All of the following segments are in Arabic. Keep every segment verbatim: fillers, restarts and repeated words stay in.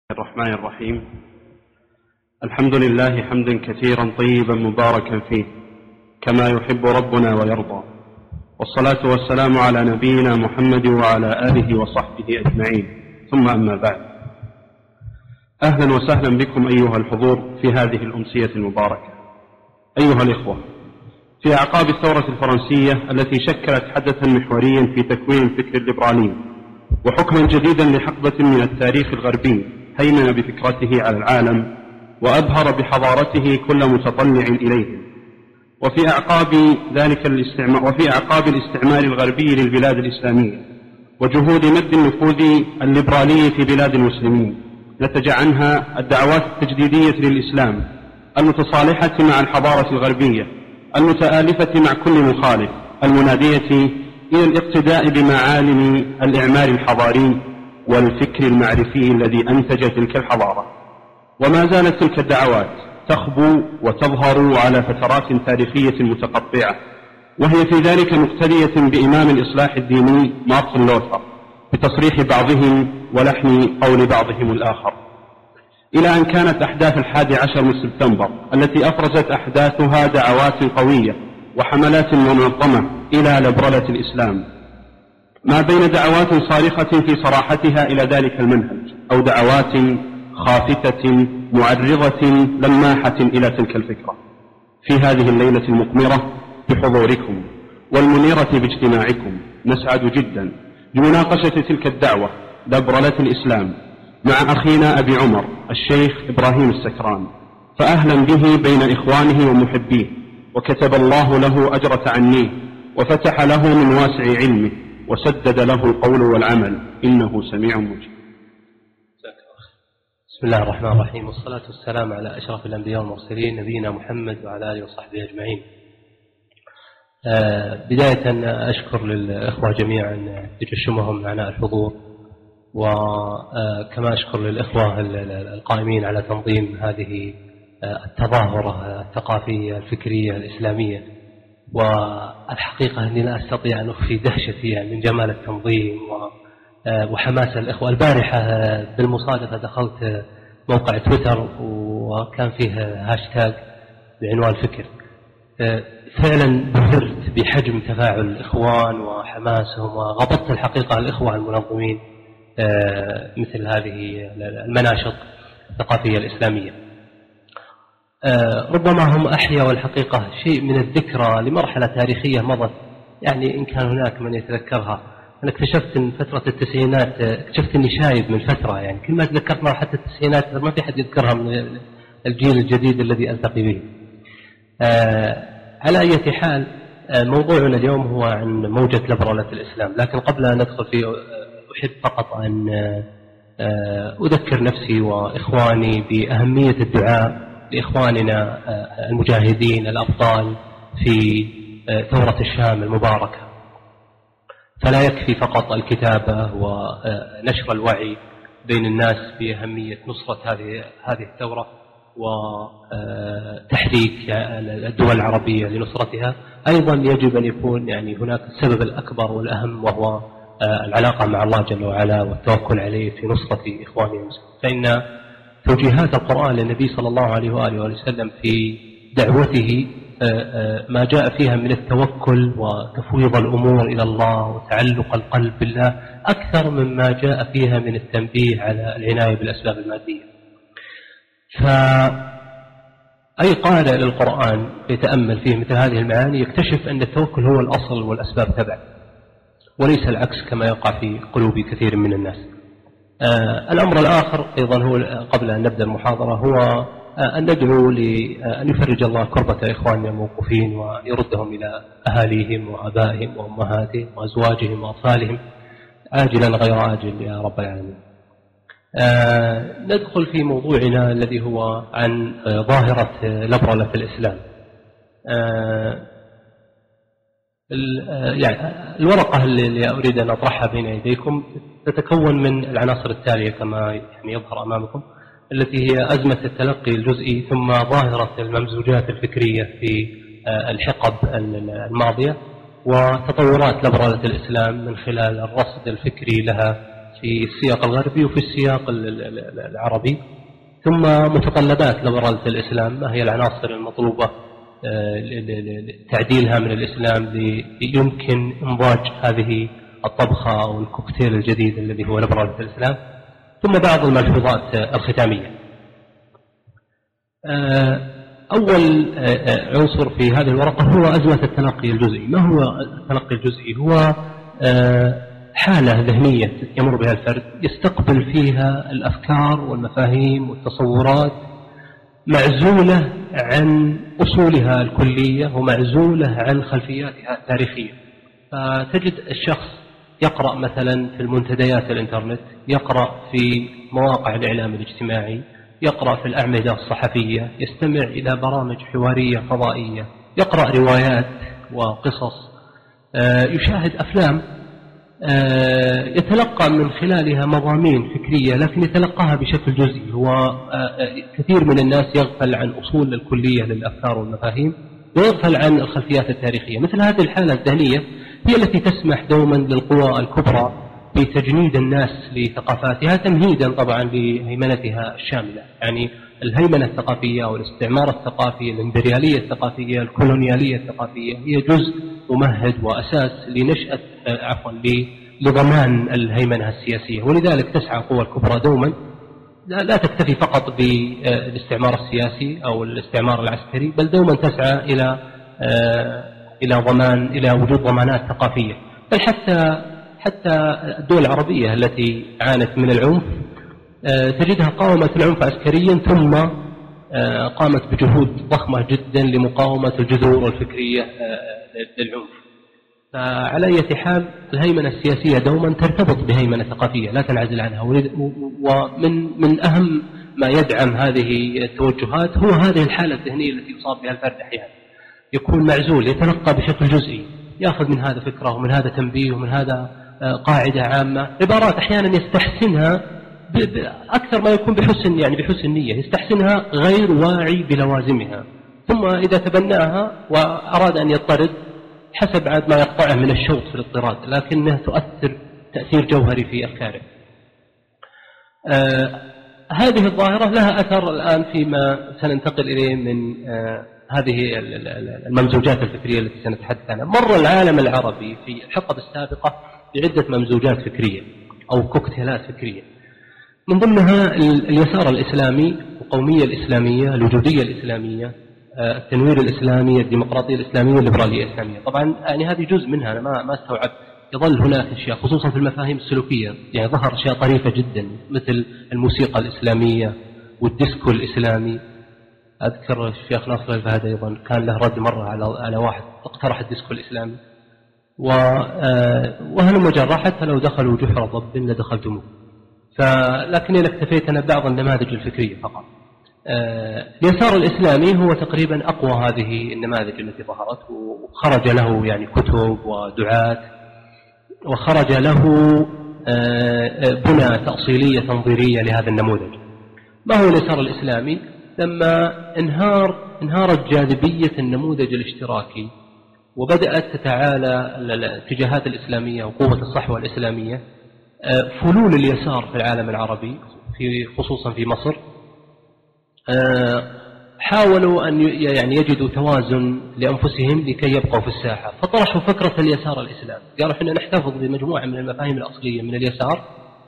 الرحمن الرحيم. الحمد لله حمدا كثيرا طيبا مباركا فيه كما يحب ربنا ويرضى، والصلاة والسلام على نبينا محمد وعلى آله وصحبه أجمعين، ثم أما بعد. أهلا وسهلا بكم أيها الحضور في هذه الأمسية المباركة. أيها الإخوة، في أعقاب الثورة الفرنسية التي شكلت حدثا محوريا في تكوين الفكر الليبرالي وحكما جديدا لحقبة من التاريخ الغربي هيمن بفكرته على العالم وأبهر بحضارته كل متطلع إليه، وفي أعقاب ذلك الاستعمار وفي أعقاب الاستعمار الغربي للبلاد الإسلامية وجهود مد النفوذ الليبرالي في بلاد المسلمين، نتج عنها الدعوات التجديدية للإسلام المتصالحة مع الحضارة الغربية المتآلفة مع كل مخالف، المنادية إلى الاقتداء بمعالم الإعمار الحضاري والفكر المعرفي الذي أنتج تلك الحضارة. وما زالت تلك الدعوات تخبو وتظهر على فترات تاريخية متقطعة، وهي في ذلك مقتدية بإمام الإصلاح الديني مارتن لوثر بتصريح بعضهم ولحن قول بعضهم الآخر، إلى أن كانت أحداث الحادي عشر من سبتمبر التي أفرزت أحداثها دعوات قوية وحملات منظمة إلى لبرلة الإسلام، ما بين دعوات صارخة في صراحتها إلى ذلك المنهج أو دعوات خافتة معرضة لماحة إلى تلك الفكرة. في هذه الليلة المقمرة بحضوركم والمنيرة باجتماعكم نسعد جدا بمناقشة تلك الدعوة لبرلة الإسلام مع أخينا أبي عمر الشيخ إبراهيم السكران، فأهلا به بين إخوانه ومحبيه، وكتب الله له أجر تعنيه وفتح له من واسع علمه وسدد له القول والعمل، إنه سميع مجيب. بسم الله الرحمن الرحيم، والصلاة والسلام على أشرف الأنبياء والمرسلين نبينا محمد وعلى آله وصحبه أجمعين. آه بداية أشكر للإخوة جميعا تجشمهم معنا الحضور، وكما أشكر للإخوة القائمين على تنظيم هذه التظاهرة الثقافية الفكرية الإسلامية. والحقيقة أني لا أستطيع أن أخفي دهشتي من جمال التنظيم وحماس الإخوة. البارحة بالمصادفة دخلت موقع تويتر وكان فيه هاشتاج بعنوان الفكر، فعلا بهرت بحجم تفاعل الإخوان وحماسهم، وغبطت الحقيقة الإخوة المنظمين مثل هذه المناشط الثقافية الإسلامية. ربما هم أحيا والحقيقة شيء من الذكرى لمرحلة تاريخية مضت، يعني إن كان هناك من يتذكرها. أنا اكتشفت أن فترة التسعينات اكتشفت أني شايب من فترة، يعني كل ما تذكرت مرحلة التسعينات ما في حد يذكرها من الجيل الجديد الذي ألتقي به. على أي حال، موضوعنا اليوم هو عن موجة لبرلة الإسلام، لكن قبل أن ندخل فيه أحب فقط أن أذكر نفسي وإخواني بأهمية الدعاء لإخواننا المجاهدين الأبطال في ثورة الشام المباركة. فلا يكفي فقط الكتابة ونشر الوعي بين الناس بأهمية نصرة هذه هذه الثورة وتحريك الدول العربية لنصرتها، أيضا يجب أن يكون يعني هناك السبب الأكبر والأهم، وهو العلاقة مع الله جل وعلا والتوكل عليه في نصرة إخواننا المسلمين. فإن توجيهات القرآن للنبي صلى الله عليه وآله وسلم في دعوته ما جاء فيها من التوكل وتفويض الأمور إلى الله وتعلق القلب بالله أكثر مما جاء فيها من التنبيه على العناية بالأسباب المادية. فأي قارئ للقرآن يتأمل فيه مثل هذه المعاني يكتشف أن التوكل هو الأصل والأسباب تبع، وليس العكس كما يقع في قلوب كثير من الناس. آه الأمر الآخر أيضا هو قبل أن نبدأ المحاضرة هو آه أن ندعو لأن يفرج الله كربة إخواننا الموقوفين ويردهم إلى أهاليهم وأبائهم وأمهاتهم وأزواجهم وأطفالهم عاجلا غير آجل يا رب العالمين. آه ندخل في موضوعنا الذي هو عن آه ظاهرة لبرلة الإسلام. آه يعني الورقة اللي أريد أن أطرحها بين يديكم تتكون من العناصر التالية كما يعني يظهر أمامكم، التي هي أزمة التلقي الجزئي، ثم ظاهرة الممزوجات الفكرية في الحقب الماضية، وتطورات لبرلة الإسلام من خلال الرصد الفكري لها في السياق الغربي وفي السياق العربي، ثم متطلبات لبرازة الإسلام، ما هي العناصر المطلوبة لتعديلها من الإسلام ليمكن إنضاج هذه الطبخة أو الكوكتيل الجديد الذي هو لبرازة الإسلام، ثم بعض الملحوظات الختامية. أول عنصر في هذه الورقة هو أزمة التلقي الجزئي. ما هو التلقي الجزئي؟ هو حالة ذهنية يمر بها الفرد يستقبل فيها الأفكار والمفاهيم والتصورات معزولة عن أصولها الكلية ومعزولة عن خلفياتها التاريخية. فتجد الشخص يقرأ مثلا في المنتديات الإنترنت، يقرأ في مواقع الإعلام الاجتماعي، يقرأ في الأعمدة الصحفية، يستمع إلى برامج حوارية فضائية، يقرأ روايات وقصص، يشاهد أفلام، يتلقى من خلالها مضامين فكرية، لكن يتلقاها بشكل جزئي. هو كثير من الناس يغفل عن أصول الكلية للأفكار والمفاهيم ويغفل عن الخلفيات التاريخية. مثل هذه الحالة الذهنية هي التي تسمح دوما للقوى الكبرى بتجنيد الناس لثقافاتها تمهيدا طبعا لهيمنتها الشاملة. يعني الهيمنة الثقافية أو الاستعمار الثقافي، الإمبريالية الثقافية، الكولونيالية الثقافية هي جزء ممهد وأساس لنشأة عفوا لضمان الهيمنة السياسية. ولذلك تسعى القوى الكبرى دوما لا تكتفي فقط بالاستعمار السياسي أو الاستعمار العسكري، بل دوما تسعى إلى إلى ضمان إلى وجود ضمانات ثقافية. بل حتى حتى الدول العربية التي عانت من العنف تجدها قاومت العنف عسكريا ثم قامت بجهود ضخمة جدا لمقاومة الجذور الفكرية للعنف. فعلى أي حال الهيمنة السياسية دوما ترتبط بهيمنة ثقافية لا تنعزل عنها. ومن من أهم ما يدعم هذه التوجهات هو هذه الحالة الذهنية التي يصاب بها الفرد أحيانا، يكون معزول، يتلقى بشكل جزئي، يأخذ من هذا فكرة ومن هذا تنبيه ومن هذا قاعدة عامة، عبارات أحيانا يستحسنها أكثر ما يكون بحسن يعني بحسن نية، يستحسنها غير واعي بلوازمها، ثم إذا تبناها وأراد أن يضطرد حسب عاد ما يقطعه من الشوط في الاضطراد، لكنها تؤثر تأثير جوهري في أفكاره. آه هذه الظاهرة لها أثر الآن فيما سننتقل إليه من آه هذه الممزوجات الفكرية التي سنتحدث عنها. مر العالم العربي في الحقبة السابقة بعدة ممزوجات فكرية أو كوكتيلات فكرية، من ضمنها اليسار الإسلامي، القومية الإسلامية، الوجودية الإسلامية، التنوير الإسلامي، الديمقراطية الإسلامية، الليبرالية الإسلامية. طبعا يعني هذه جزء منها، أنا ما ما استوعب. يظل هناك أشياء خصوصا في المفاهيم السلوكية، يعني ظهر أشياء طريفة جدا مثل الموسيقى الإسلامية والديسكو الإسلامي. أذكر الشيخ ناصر الفهد أيضا كان له رد مرة على على واحد اقترح الديسكو الإسلامي، وهلم جرى حتى لو دخلوا جحر ضب لدخلتموه. فلكني اكتفيت أنا بعض النماذج الفكرية فقط. اليسار الإسلامي هو تقريبا أقوى هذه النماذج التي ظهرت، وخرج له يعني كتب ودعاة، وخرج له بنى تأصيلية تنظيرية لهذا النموذج. ما هو اليسار الإسلامي؟ لما انهار انهارت جاذبية النموذج الاشتراكي وبدأت تتعالى الاتجاهات الإسلامية وقوة الصحوة الإسلامية، فلول اليسار في العالم العربي في خصوصا في مصر حاولوا أن يعني يجدوا توازن لأنفسهم لكي يبقوا في الساحة، فطرحوا فكرة اليسار الإسلامي. قالوا إحنا نحتفظ بمجموعة من المفاهيم الأصلية من اليسار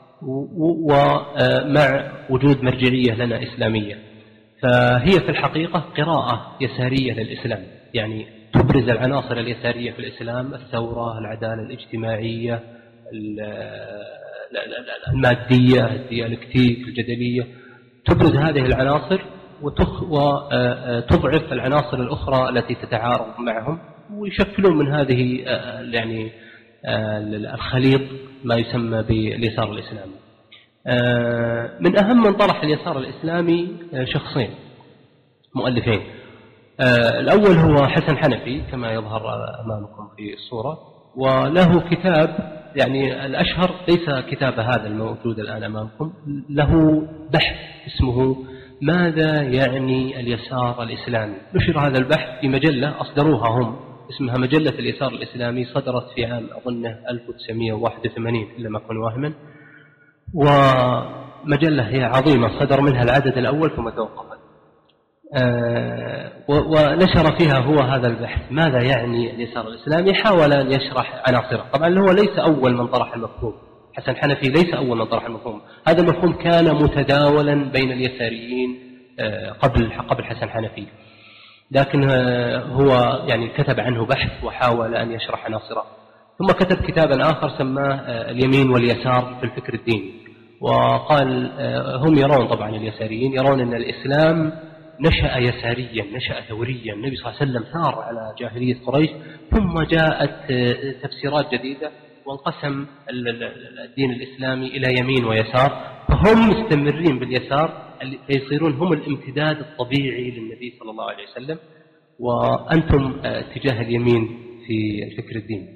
ومع وجود مرجعية لنا إسلامية. فهي في الحقيقة قراءة يسارية للإسلام، يعني تبرز العناصر اليسارية في الإسلام: الثورة، العدالة الاجتماعية، المادية، الديالكتيك، الجدلية. تبرز هذه العناصر وتضعف العناصر الأخرى التي تتعارض معهم، ويشكلون من هذه يعني الخليط ما يسمى باليسار الإسلامي. من أهم من طرح اليسار الإسلامي شخصين مؤلفين. الأول هو حسن حنفي كما يظهر أمامكم في الصورة، وله كتاب يعني الأشهر ليس كتاب هذا الموجود الآن أمامكم، له بحث اسمه ماذا يعني اليسار الإسلامي. نشر هذا البحث في مجلة أصدروها هم، اسمها مجلة اليسار الإسلامي، صدرت في عام أظنه ألف وتسعمائة وواحد وثمانين إلا ما أكون واهما. ومجلة هي عظيمة صدر منها العدد الأول ثم توقفت، ونشر فيها هو هذا البحث ماذا يعني اليسار الإسلامي. حاول أن يشرح عناصره، طبعا هو ليس أول من طرح المفهوم، حسن حنفي ليس أول من طرح المفهوم، هذا المفهوم كان متداولا بين اليساريين قبل قبل حسن حنفي، لكن هو يعني كتب عنه بحث وحاول أن يشرح عناصره. ثم كتب كتابا آخر سماه اليمين واليسار في الفكر الديني، وقال هم يرون طبعا اليساريين يرون أن الإسلام نشأ يساريا، نشأ ثوريا، النبي صلى الله عليه وسلم ثار على جاهلية قريش، ثم جاءت تفسيرات جديدة وانقسم الدين الإسلامي إلى يمين ويسار، فهم مستمرين باليسار يصيرون هم الامتداد الطبيعي للنبي صلى الله عليه وسلم، وأنتم اتجاه اليمين في الفكر الديني.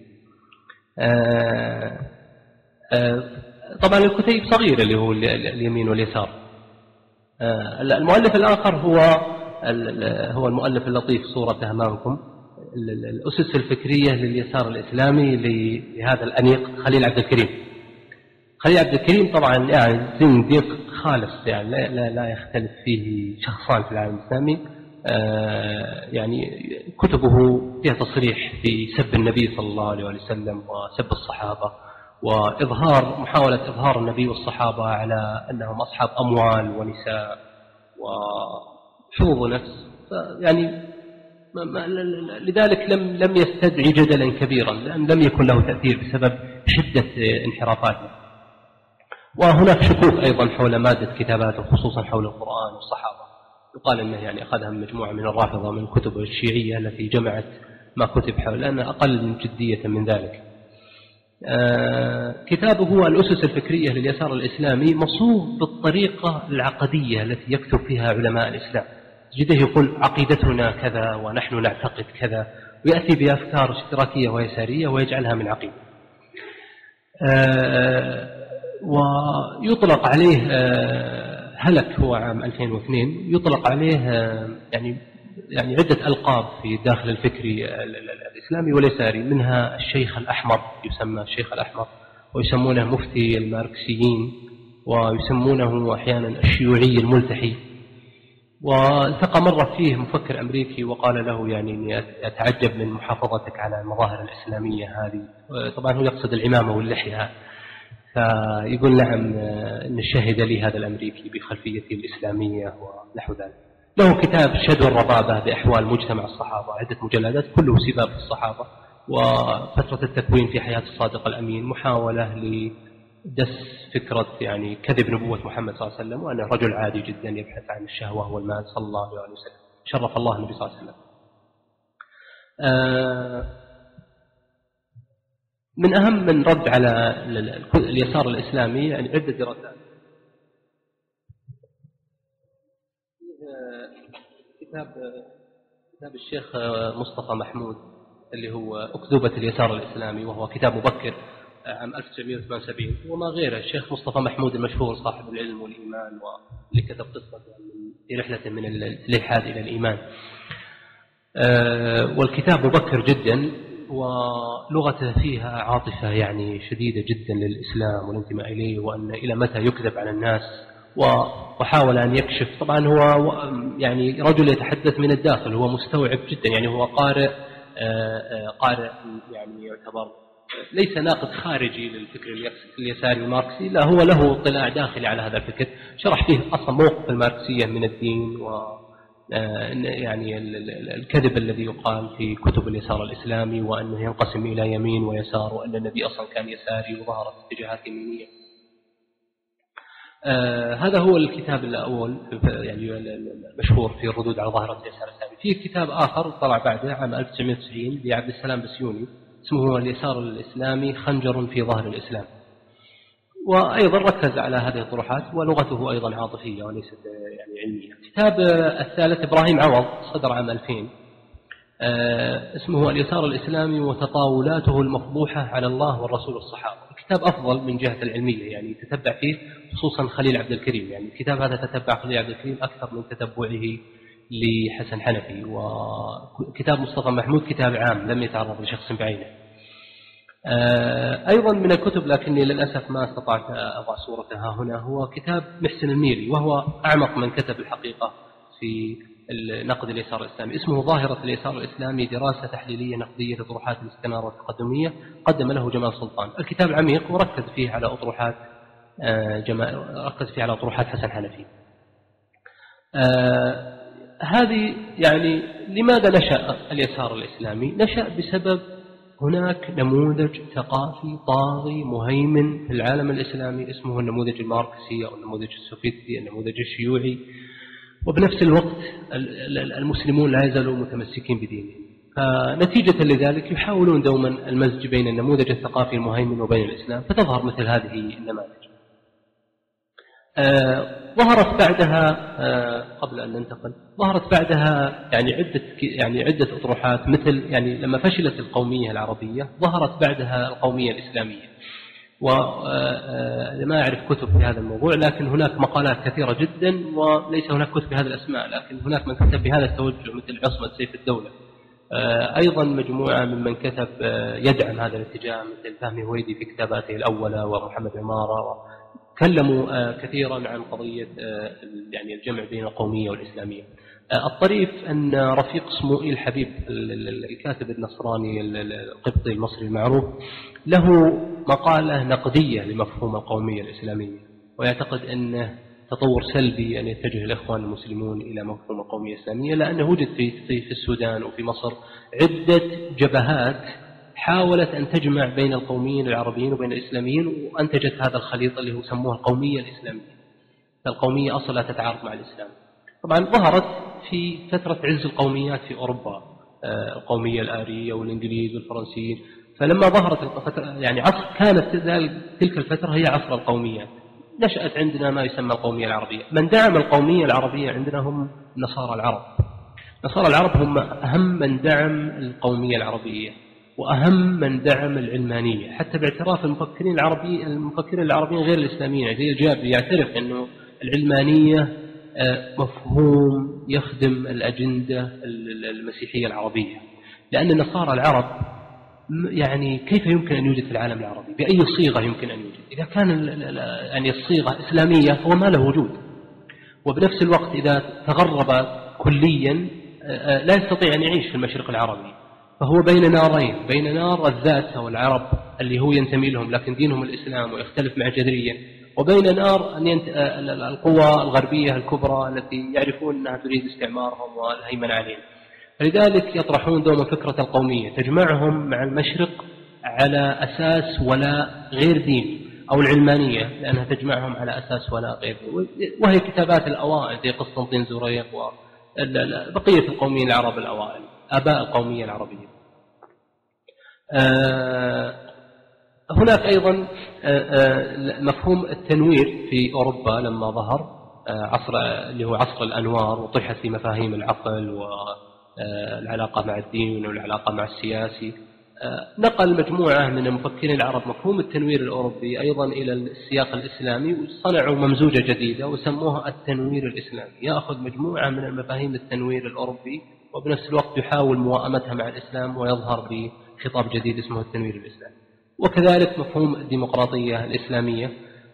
طبعا الكتيب صغير اللي هو اليمين واليسار. المؤلف الآخر هو هو المؤلف اللطيف صورته أمامكم، الأسس الفكرية لليسار الإسلامي لهذا الأنيق خليل عبد الكريم. خليل عبد الكريم طبعا يعني زنديق خالص، يعني لا, لا, لا يختلف فيه شخصان في العالم الإسلامي. يعني كتبه فيها تصريح في سب النبي صلى الله عليه وسلم وسب الصحابة، وإظهار محاولة إظهار النبي والصحابة على أنهم أصحاب أموال ونساء وحظوظ نفس، يعني لذلك لم لم يستدعي جدلا كبيرا، لأن لم يكن له تأثير بسبب شدة انحرافاته. وهناك شكوك أيضا حول مادة كتاباته خصوصا حول القرآن والصحابة، يقال أنه يعني أخذها من مجموعة من الرافضة من كتب الشيعية التي جمعت ما كتب حول، لأن أقل من جدية من ذلك. آه كتابه هو الأسس الفكرية لليسار الإسلامي مصوب بالطريقة العقدية التي يكتب فيها علماء الإسلام، جده يقول عقيدتنا كذا ونحن نعتقد كذا، ويأتي بأفكار اشتراكية ويسارية ويجعلها من عقيدة. آه ويطلق عليه آه هلك هو عام ألفين واثنين، يطلق عليه آه يعني يعني عدة ألقاب في داخل الفكري الإسلامي واليساري، منها الشيخ الأحمر، يسمى الشيخ الأحمر، ويسمونه مفتي الماركسيين، ويسمونه أحيانا الشيوعي الملتحي. والتقى مرة فيه مفكر أمريكي وقال له يعني أني أتعجب من محافظتك على المظاهر الإسلامية هذه، طبعا هو يقصد العمامة واللحية، فيقول نعم أن شهد لي هذا الأمريكي بخلفيتي الإسلامية ونحو ذلك. له كتاب شدو الربابة بأحوال مجتمع الصحابة، عدة مجلدات كله سباب في الصحابة وفترة التكوين في حياة الصادق الأمين، محاولة لدس فكرة يعني كذب نبوة محمد صلى الله عليه وسلم، وأنه رجل عادي جدا يبحث عن الشهوة والمال صلى الله عليه وسلم، شرف الله النبي صلى الله عليه وسلم. من أهم من رد على اليسار الإسلامي يعني عدة دراسات. كتاب كتاب الشيخ مصطفى محمود اللي هو أكذوبة اليسار الإسلامي، وهو كتاب مبكر عام ألف وتسعمائة وثمانية وسبعين، وما غيره الشيخ مصطفى محمود المشهور صاحب العلم والإيمان، واللي كتب قصة في رحلة من الإلحاد إلى الإيمان. والكتاب مبكر جدا، ولغته فيها عاطفة يعني شديدة جدا للإسلام والانتماء إليه، وأن إلى متى يكذب على الناس، وحاول أن يكشف. طبعا هو يعني رجل يتحدث من الداخل، هو مستوعب جدا، يعني هو قارئ قارئ يعني يعتبر ليس ناقد خارجي للفكر اليساري الماركسي، لا هو له اطلاع داخلي على هذا الفكر، شرح فيه أصلا موقف الماركسية من الدين، و يعني الكذب الذي يقال في كتب اليسار الإسلامي، وأنه ينقسم إلى يمين ويسار، وأن النبي أصلا كان يساري وظهرت اتجاهات يمينية. آه هذا هو الكتاب الأول يعني المشهور في الردود على ظاهرة اليسار الإسلامي. في كتاب آخر طلع بعده عام ألف وتسعمائة وتسعين لعبد السلام بسيوني اسمه اليسار الإسلامي خنجر في ظهر الإسلام، وأيضا ركز على هذه الطروحات، ولغته أيضا عاطفية وليست يعني علمية. الكتاب الثالث إبراهيم عوض صدر عام ألفين، آه اسمه اليسار الإسلامي وتطاولاته المفضوحة على الله والرسول والصحابة. الكتاب أفضل من جهة العلمية، يعني تتبع فيه خصوصا خليل عبد الكريم، يعني الكتاب هذا تتبع خليل عبد الكريم أكثر من تتبعه لحسن حنفي. وكتاب مصطفى محمود كتاب عام لم يتعرض لشخص بعينه. أيضا من الكتب لكني للأسف ما استطعت أضع صورتها هنا هو كتاب محسن الميري، وهو أعمق من كتب الحقيقة في نقد اليسار الإسلامي، اسمه ظاهرة اليسار الإسلامي، دراسة تحليلية نقدية لطروحات الاستنارة والتقدمية، قدم له جمال سلطان. الكتاب عميق وركز فيه على أطروحات جمال ركز فيه على أطروحات حسن حنفي. آه هذه يعني لماذا نشأ اليسار الإسلامي؟ نشأ بسبب هناك نموذج ثقافي طاغي مهيمن في العالم الإسلامي اسمه النموذج الماركسي أو النموذج السوفيتي، النموذج الشيوعي، وبنفس الوقت المسلمون لا يزالوا متمسكين بدينهم. فنتيجة لذلك يحاولون دوما المزج بين النموذج الثقافي المهيمن وبين الإسلام، فتظهر مثل هذه النماذج. آه ظهرت بعدها آه قبل أن ننتقل ظهرت بعدها يعني عدة يعني عدة أطروحات، مثل يعني لما فشلت القومية العربية ظهرت بعدها القومية الإسلامية. وما أعرف كتب في هذا الموضوع، لكن هناك مقالات كثيرة جدا، وليس هناك كتب بهذه الأسماء، لكن هناك من كتب بهذا التوجه مثل عصمة سيف الدولة. أيضا مجموعة ممن كتب يدعم هذا الاتجاه مثل فهمي هويدي في كتاباته الأولى، ومحمد عمارة، تكلموا كثيرا عن قضية يعني الجمع بين القومية والإسلامية. الطريف أن رفيق اسمه حبيب الكاتب النصراني القبطي المصري المعروف له مقالة نقدية لمفهوم القومية الإسلامية، ويعتقد أنه تطور سلبي أن يتجه الإخوان المسلمون إلى مفهوم القومية الإسلامية، لأنه وجد في في السودان وفي مصر عدة جبهات حاولت أن تجمع بين القوميين العربيين وبين الإسلاميين، وأنتجت هذا الخليط اللي هو سموه القومية الإسلامية. القومية أصلا تتعارض مع الإسلام. طبعا ظهرت في فترة عز القوميات في أوروبا، القومية الآرية والإنجليز والفرنسيين. فلما ظهرت الفترة يعني عصر كانت تلك الفترة هي عصر القوميات، نشأت عندنا ما يسمى القومية العربية. من دعم القومية العربية عندنا هم نصارى العرب. نصارى العرب هم أهم من دعم القومية العربية وأهم من دعم العلمانية، حتى باعتراف المفكرين العربي المفكرين العربيين غير الإسلاميين زي الجابري يعترف أنه العلمانية مفهوم يخدم الأجندة المسيحية العربية، لأن النصارى العرب يعني كيف يمكن أن يوجد في العالم العربي؟ بأي صيغة يمكن أن يوجد؟ إذا كان يعني الصيغة إسلامية هو ما له وجود، وبنفس الوقت إذا تغرب كليا لا يستطيع أن يعيش في المشرق العربي. فهو بين نارين، بين نار الذات أو العرب اللي هو ينتمي لهم لكن دينهم الإسلام ويختلف مع جذريا، وبين نار أن ينت... القوى الغربية الكبرى التي يعرفون أنها تريد استعمارهم والهيمنة عليهم. فلذلك يطرحون دوما فكرة القومية تجمعهم مع المشرق على أساس ولاء غير ديني، أو العلمانية لأنها تجمعهم على أساس ولاء غير ديني، وهي كتابات الأوائل زي قسطنطين زوريق وبقية القوميين العرب الأوائل، آباء القومية العربية. آه هناك أيضا مفهوم التنوير في أوروبا لما ظهر عصر اللي هو عصر الأنوار، وطرحت في مفاهيم العقل والعلاقة مع الدين والعلاقة مع السياسي. نقل مجموعة من المفكرين العرب مفهوم التنوير الأوروبي أيضا إلى السياق الإسلامي، وصنعوا ممزوجة جديدة وسموها التنوير الإسلامي، يأخذ مجموعة من المفاهيم التنوير الأوروبي وبنفس الوقت يحاول موائمتها مع الإسلام ويظهر بخطاب جديد اسمه التنوير الإسلامي. وكذلك مفهوم الديمقراطية الإسلامية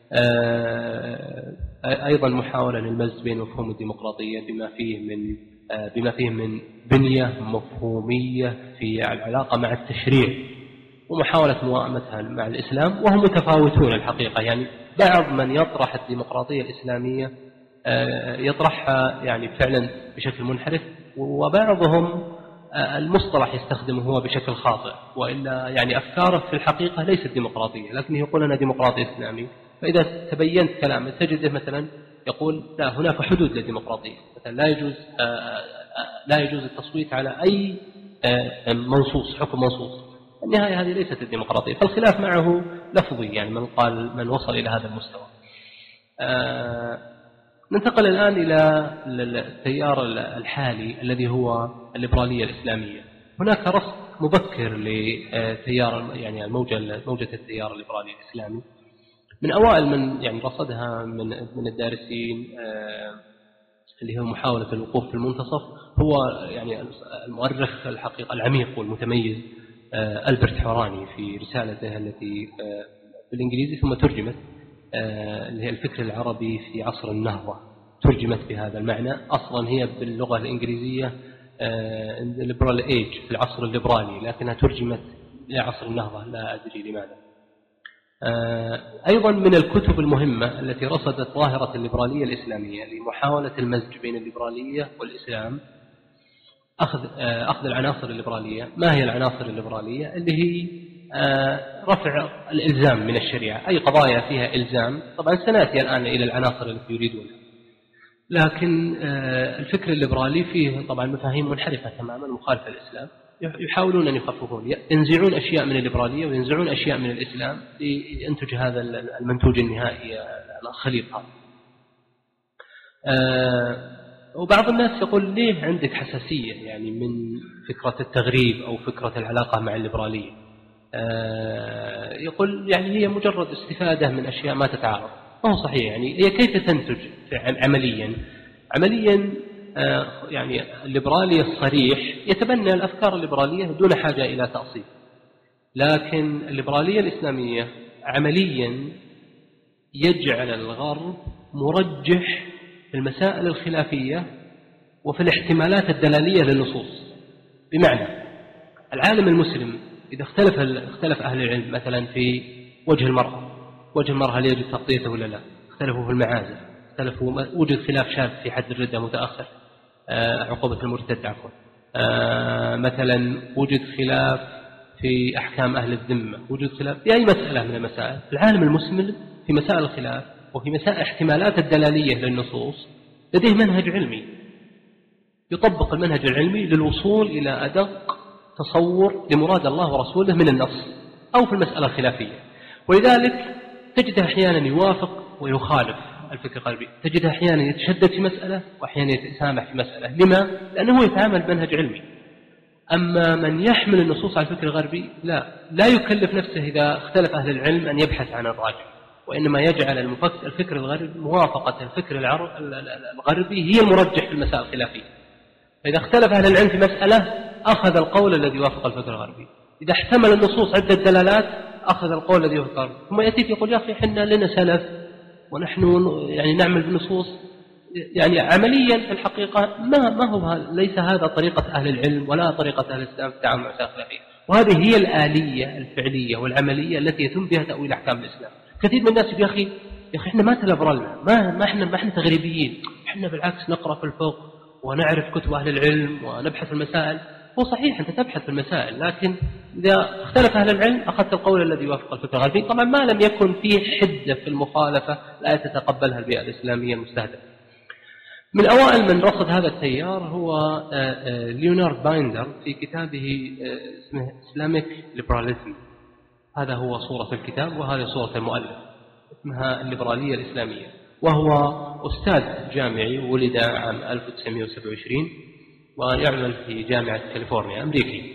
أيضا محاولة للمزج بين مفهوم الديمقراطية بما فيه من بما فيه من بنية مفهومية في العلاقة مع التشريع، ومحاولة موائمتها مع الإسلام، وهم متفاوتون الحقيقة. يعني بعض من يطرح الديمقراطية الإسلامية يطرحها يعني فعلا بشكل منحرف، وبعضهم المصطلح يستخدمه هو بشكل خاطئ، وإلا يعني أفكاره في الحقيقة ليست ديمقراطية لكنه يقول أنا ديمقراطي إسلامي. فإذا تبينت كلامه تجده مثلا يقول لا هناك حدود للديمقراطية، مثلا لا يجوز لا يجوز التصويت على أي منصوص حكم منصوص. النهاية هذه ليست الديمقراطية، فالخلاف معه لفظي، يعني من قال من وصل إلى هذا المستوى. ننتقل الآن إلى التيار الحالي الذي هو الليبرالية الإسلامية. هناك رصد مبكر لتيار يعني الموجة موجة التيار الليبرالي الإسلامي. من أوائل من يعني رصدها من من الدارسين اللي هو محاولة الوقوف في المنتصف هو يعني المؤرخ الحقيقة العميق والمتميز ألبرت حوراني في رسالته التي بالإنجليزي ثم ترجمت، اللي هي الفكر العربي في عصر النهضة، ترجمت بهذا المعنى. أصلا هي باللغة الإنجليزية liberal age، في العصر الليبرالي، لكنها ترجمت إلى عصر النهضة، لا أدري لماذا. أيضا من الكتب المهمة التي رصدت ظاهرة الليبرالية الإسلامية لمحاولة المزج بين الليبرالية والإسلام أخذ أخذ العناصر الليبرالية. ما هي العناصر الليبرالية؟ اللي هي رفع الإلزام من الشريعة، أي قضايا فيها إلزام. طبعا سنأتي الآن إلى العناصر التي يريدونها، لكن الفكر الليبرالي فيه طبعا مفاهيم منحرفة تماما مخالفة للإسلام، يحاولون أن يخففون، ينزعون أشياء من الليبرالية وينزعون أشياء من الإسلام لينتج هذا المنتوج النهائي الخليط هذا. وبعض الناس يقول ليه عندك حساسية يعني من فكرة التغريب أو فكرة العلاقة مع الليبرالية؟ يقول يعني هي مجرد استفادة من أشياء ما تتعارض. ما هو صحيح، يعني هي كيف تنتج عمليا؟ عمليا يعني الليبرالي الصريح يتبنى الأفكار الليبرالية دون حاجة إلى تأصيل، لكن الليبرالية الإسلامية عمليا يجعل الغرب مرجح في المسائل الخلافية وفي الاحتمالات الدلالية للنصوص. بمعنى العالم المسلم إذا اختلف اختلف أهل العلم مثلا في وجه المرأة، وجه المرأة هل يجب تغطيته ولا لا، اختلفوا في المعازف، اختلفوا، وجد خلاف شاذ في حد الردة متأخر، عقوبة المرتد عفوا، مثلا وجد خلاف في أحكام أهل الذمة، وجد خلاف في أي مسألة من المسائل. العالم المسلم في مسائل الخلاف وفي مسائل احتمالات الدلالية للنصوص لديه منهج علمي، يطبق المنهج العلمي للوصول إلى أدق تصور لمراد الله ورسوله من النص أو في المسألة الخلافية. ولذلك تجده أحيانا يوافق ويخالف الفكر الغربي، تجده أحيانا يتشدد في مسألة وأحيانا يتسامح في مسألة. لما؟ لأنه يتعامل بمنهج علمي. أما من يحمل النصوص على الفكر الغربي لا لا يكلف نفسه إذا اختلف أهل العلم أن يبحث عن الراجح، وإنما يجعل الفكر الغربي موافقة الفكر الغربي هي المرجح في المسائل الخلافية. فإذا اختلف أهل العلم في مسألة أخذ القول الذي يوافق الفكر الغربي، إذا احتمل النصوص عدة دلالات أخذ القول الذي يوافق الغربي. ثم يأتي يقول يا أخي حنا لنا سلف ونحن يعني نعمل بالنصوص. يعني عمليا في الحقيقة ما ما هو ليس هذا طريقة أهل العلم ولا طريقة أهل الإسلام في التعامل مع المسائل الخلافية، وهذه هي الآلية الفعلية والعملية التي يتم بها تأويل أحكام الإسلام. كثير من الناس يا أخي يا أخي إحنا ما تلبرلنا، ما ما إحنا ما إحنا تغريبيين، إحنا بالعكس نقرأ في الفقه ونعرف كتب أهل العلم ونبحث في المسائل. هو صحيح أنت تبحث في المسائل، لكن إذا اختلف أهل العلم أخذت القول الذي يوافق الفكر الغربي. طبعا ما لم يكن فيه حدة في المخالفة لا تتقبلها البيئة الإسلامية المستهدفة. من أوائل من رصد هذا التيار هو ليونارد بايندر في كتابه اسمه إسلاميك ليبراليزم. هذا هو صورة الكتاب وهذه صورة المؤلف، اسمها الليبرالية الإسلامية. وهو أستاذ جامعي، ولد عام ألف وتسعمائة وسبعة وعشرين ويعمل في جامعة كاليفورنيا أمريكي.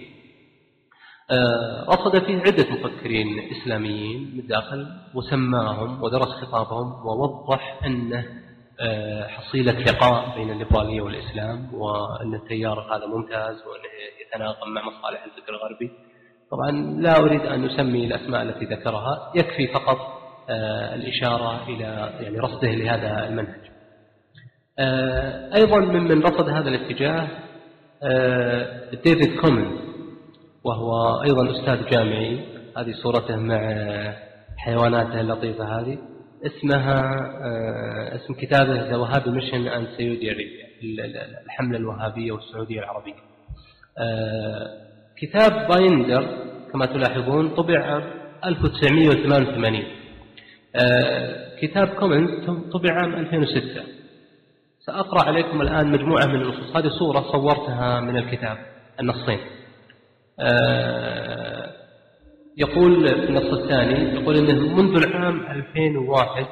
رصد فيه عدة مفكرين إسلاميين من الداخل وسماهم ودرس خطابهم ووضح أنه حصيلة لقاء بين الليبرالية والإسلام، وأن التيار هذا ممتاز وأنه يتناغم مع مصالح الفكر الغربي. طبعا لا أريد أن نسمي الأسماء التي ذكرها، يكفي فقط الإشارة إلى يعني رصده لهذا المنهج. أيضا ممن رصد هذا الاتجاه ديفيد كومنز، وهو أيضا أستاذ جامعي. هذه صورته مع حيواناته اللطيفة هذه. اسمها اسم كتابه The Wahhabi Mission and Saudi Arabia، الحملة الوهابية والسعودية العربية. كتاب بايندر كما تلاحظون طبع ألف وتسعمائة وثمانية وثمانين. كتاب كومنز طبع عام ألفين وستة. سأقرأ عليكم الآن مجموعة من النصوص. هذه صورة صورتها من الكتاب، النصين. يقول في النص الثاني يقول إنه منذ العام ألفين وواحد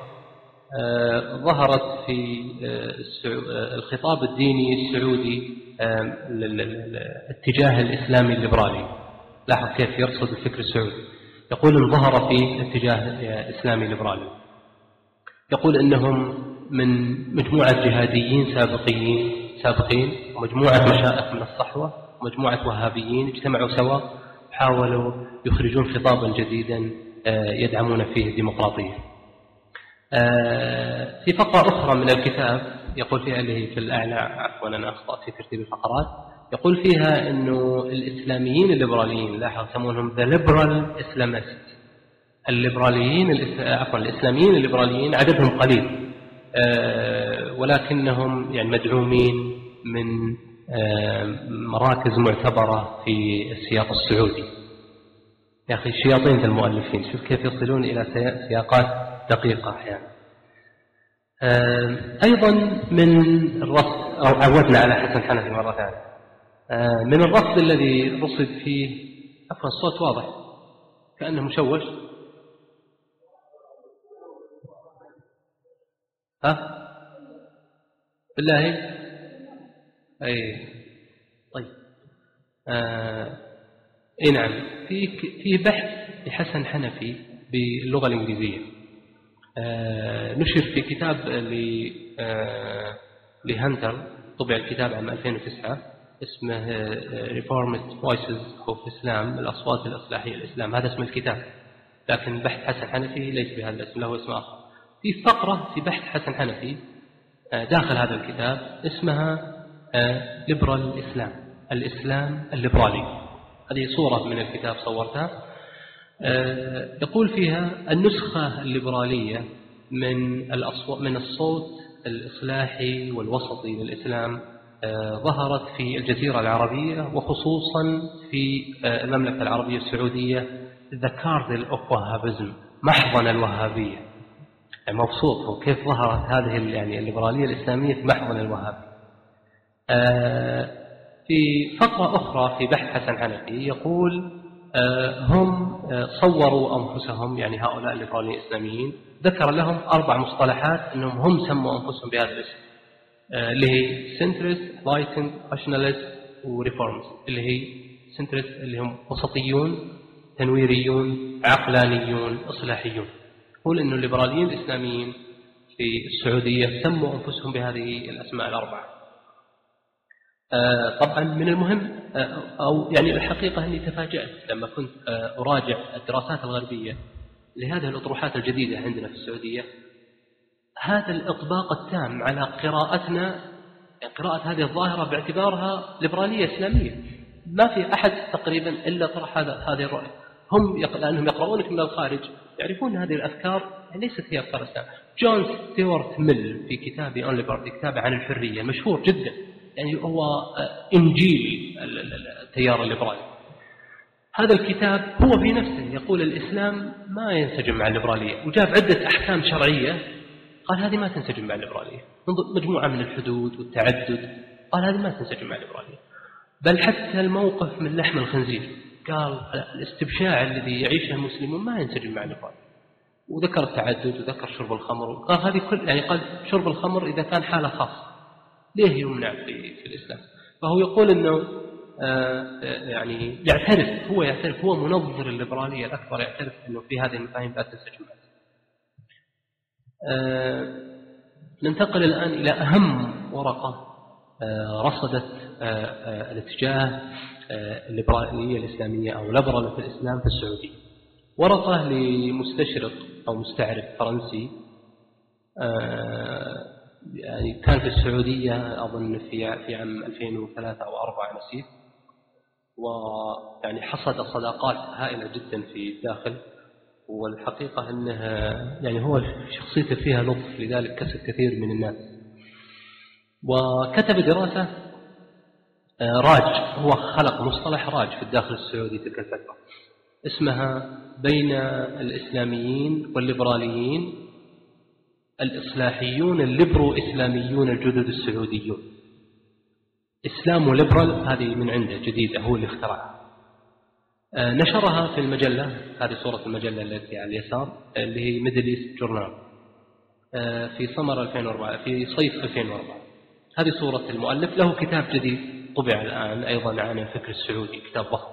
ظهرت في الخطاب الديني السعودي الاتجاه الإسلامي الليبرالي. لاحظ كيف يرصد الفكر السعودي. يقول إن ظهر في اتجاه إسلامي ليبرالي. يقول إنهم من مجموعة جهاديين سابقين سابقين ومجموعة مشائخ من الصحوة ومجموعة وهابيين اجتمعوا سوا حاولوا يخرجون خطابا جديدا يدعمون فيه الديمقراطية. في فقرة أخرى من الكتاب يقول فيها اللي هي في الأعلى، عفوا أنا أخطأت في ترتيب الفقرات، يقول فيها أنه الإسلاميين الليبراليين، لاحظ يسمونهم the liberal Islamists، الليبراليين عفوا الإسلاميين الليبراليين عددهم قليل ولكنهم يعني مدعومين من مراكز معتبرة في السياق السعودي. يا أخي الشياطين المؤلفين، شوف كيف يصلون إلى سياقات دقيقة أحيانا. أيضا من الرصد، أو عودنا على حسن حنفي مرة ثانية، من الرصد الذي رصد فيه، عفوا الصوت واضح كأنه مشوش، ها بالله أي طيب آه اي نعم، في في بحث لحسن حنفي باللغة الإنجليزية آه نشر في كتاب آه لهانتر، طبع الكتاب عام ألفين وتسعة، اسمه Reformist Voices of Islam، الأصوات الإصلاحية الإسلام، هذا اسم الكتاب، لكن بحث حسن حنفي ليس بهذا الاسم، له اسم آخر. في فقرة في بحث حسن حنفي داخل هذا الكتاب اسمها ليبرال الإسلام، الإسلام الليبرالي. هذه صورة من الكتاب صورتها، يقول فيها النسخة الليبرالية من الأصوات من الصوت الإصلاحي والوسطي للإسلام ظهرت في الجزيرة العربية، وخصوصا في المملكة العربية السعودية، the cardinal of Wahhabism، محضن الوهابية. يعني مبسوط وكيف ظهرت هذه يعني الليبرالية الإسلامية في محضن الوهابية. في فقرة أخرى في بحث حسن حنفي يقول هم صوروا أنفسهم، يعني هؤلاء الليبراليين الإسلاميين، ذكر لهم أربع مصطلحات أنهم هم سموا أنفسهم بهذا الاسم، اللي هي centrist, enlightened, rationalist وريفورمست. اللي هي centrist اللي هم وسطيون، تنويريون، عقلانيون، إصلاحيون. يقول أن الليبراليين الإسلاميين في السعودية سموا أنفسهم بهذه الأسماء الأربعة. آه طبعا من المهم آه أو يعني الحقيقة أني تفاجأت لما كنت آه أراجع الدراسات الغربية لهذه الأطروحات الجديدة عندنا في السعودية، هذا الإطباق التام على قراءتنا، يعني قراءة هذه الظاهرة باعتبارها ليبرالية إسلامية. ما في أحد تقريبا إلا طرح هذا هذه الرؤية. هم يق... لأنهم يقرؤونك من الخارج يعرفون هذه الأفكار ليست هي أفكار الإسلام. جون ستيوارت ميل في كتابه أون ليبرتي، كتابه عن الحرية مشهور جدا، يعني هو إنجيل التيار الليبرالي. هذا الكتاب هو في نفسه يقول الإسلام ما ينسجم مع الليبرالية، وجاب عدة أحكام شرعية قال هذه ما تنسجم مع الليبرالية، مجموعة من الحدود والتعدد قال هذه ما تنسجم مع الليبرالية. بل حتى الموقف من لحم الخنزير قال الاستبشاع الذي يعيشه المسلمون ما ينسجم مع الليبرالية، وذكر التعدد وذكر شرب الخمر، قال هذه كل يعني قال شرب الخمر إذا كان حالة خاصة ليه يمنع في, في الإسلام. فهو يقول أنه آه يعني يعترف، هو يعترف، هو منظر الليبرالية الأكبر، يعترف أنه في هذه المفاهيم لا تنسجم. آه ننتقل الآن إلى أهم ورقة آه رصدت آه آه الاتجاه آه الليبرالية الإسلامية أو ليبرال في الإسلام في السعودية. ورقة لمستشرق أو مستعرف فرنسي آه يعني كان في السعودية أظن في في عام ألفين وثلاثة أو أربعة نسيت، ويعني حصد صداقات هائلة جدا في الداخل، والحقيقة أنها يعني هو شخصيته فيها لطف، لذلك كسب كثير من الناس. وكتب دراسة راج، هو خلق مصطلح راج في الداخل السعودي تلك الفترة، اسمها بين الإسلاميين والليبراليين الإصلاحيون الليبرو إسلاميون الجدد السعوديون. إسلام وليبرال هذه من عنده جديدة، هو اللي اخترعها. آه نشرها في المجلة، هذه صورة المجلة التي على اليسار اللي هي ميدل إيست جورنال آه في سمر ألفين وأربعة، في صيف ألفين وأربعة. هذه صورة المؤلف، له كتاب جديد طبع الآن أيضا عن الفكر السعودي، كتاب ضخم.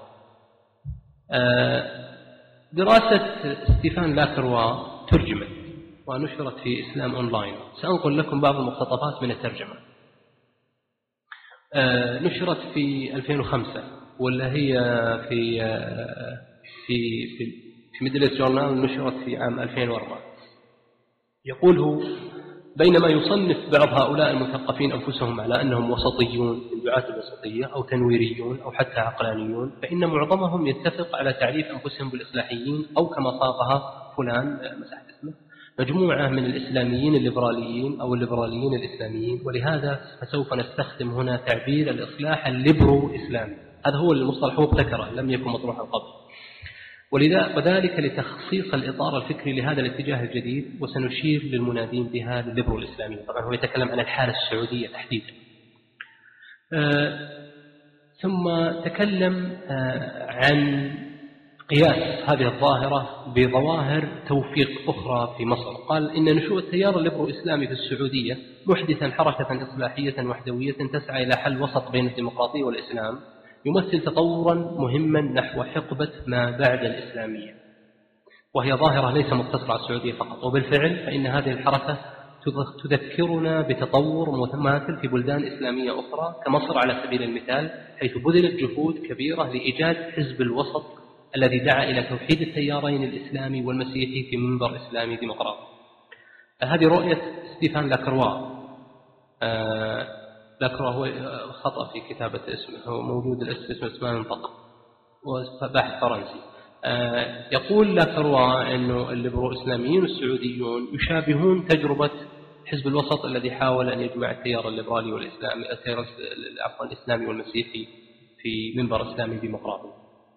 آه دراسة ستيفان لاكروا ترجمت ونشرت في إسلام أونلاين، سأنقل لكم بعض المقتطفات من الترجمة. آه نشرت في ألفين وخمسة ولا هي في في في, في ميدل إيست جورنال نشرت في عام ألفين وأربعة. يقول هو: بينما يصنف بعض هؤلاء المثقفين أنفسهم على أنهم وسطيون من دعاة الوسطية أو تنويريون أو حتى عقلانيون، فإن معظمهم يتفق على تعريف أنفسهم بالإصلاحيين، أو كما صاغها فلان مسحت اسمه، مجموعة من الإسلاميين الليبراليين أو الليبراليين الإسلاميين. ولهذا فسوف نستخدم هنا تعبير الإصلاح الليبرو إسلامي. هذا هو المصطلح، هو ابتكره، لم يكن مطروحا قبل. وذلك لتخصيص الإطار الفكري لهذا الاتجاه الجديد، وسنشير للمنادين بها الليبرو الإسلامي. طبعا هو يتكلم عن الحالة السعودية تحديدا. آه ثم تكلم آه عن قياس هذه الظاهرة بظواهر توفيق أخرى في مصر. قال: إن نشوء التيار الليبرو الإسلامي في السعودية محدثا حركة إصلاحية وحدوية تسعى إلى حل وسط بين الديمقراطية والإسلام، يمثل تطورا مهما نحو حقبة ما بعد الإسلامية، وهي ظاهرة ليس مقتصرة على السعودية فقط. وبالفعل فإن هذه الحركة تذكرنا بتطور متماثل في بلدان إسلامية أخرى كمصر على سبيل المثال، حيث بذلت جهود كبيرة لإيجاد حزب الوسط الذي دعا إلى توحيد التيارين الإسلامي والمسيحي في منبر إسلامي ديمقراطي. هذه رؤية ستيفان لاكروا. آه لاكروا هو خطأ في كتابة اسمه، هو موجود الاسم اسمه ما ينطق، وبحث فرنسي. آه يقول لاكروا أنه الليبرو إسلاميين السعوديون يشابهون تجربة حزب الوسط الذي حاول أن يجمع التيار الليبرالي والإسلامي التيار الإسلامي والمسيحي في منبر إسلامي ديمقراطي.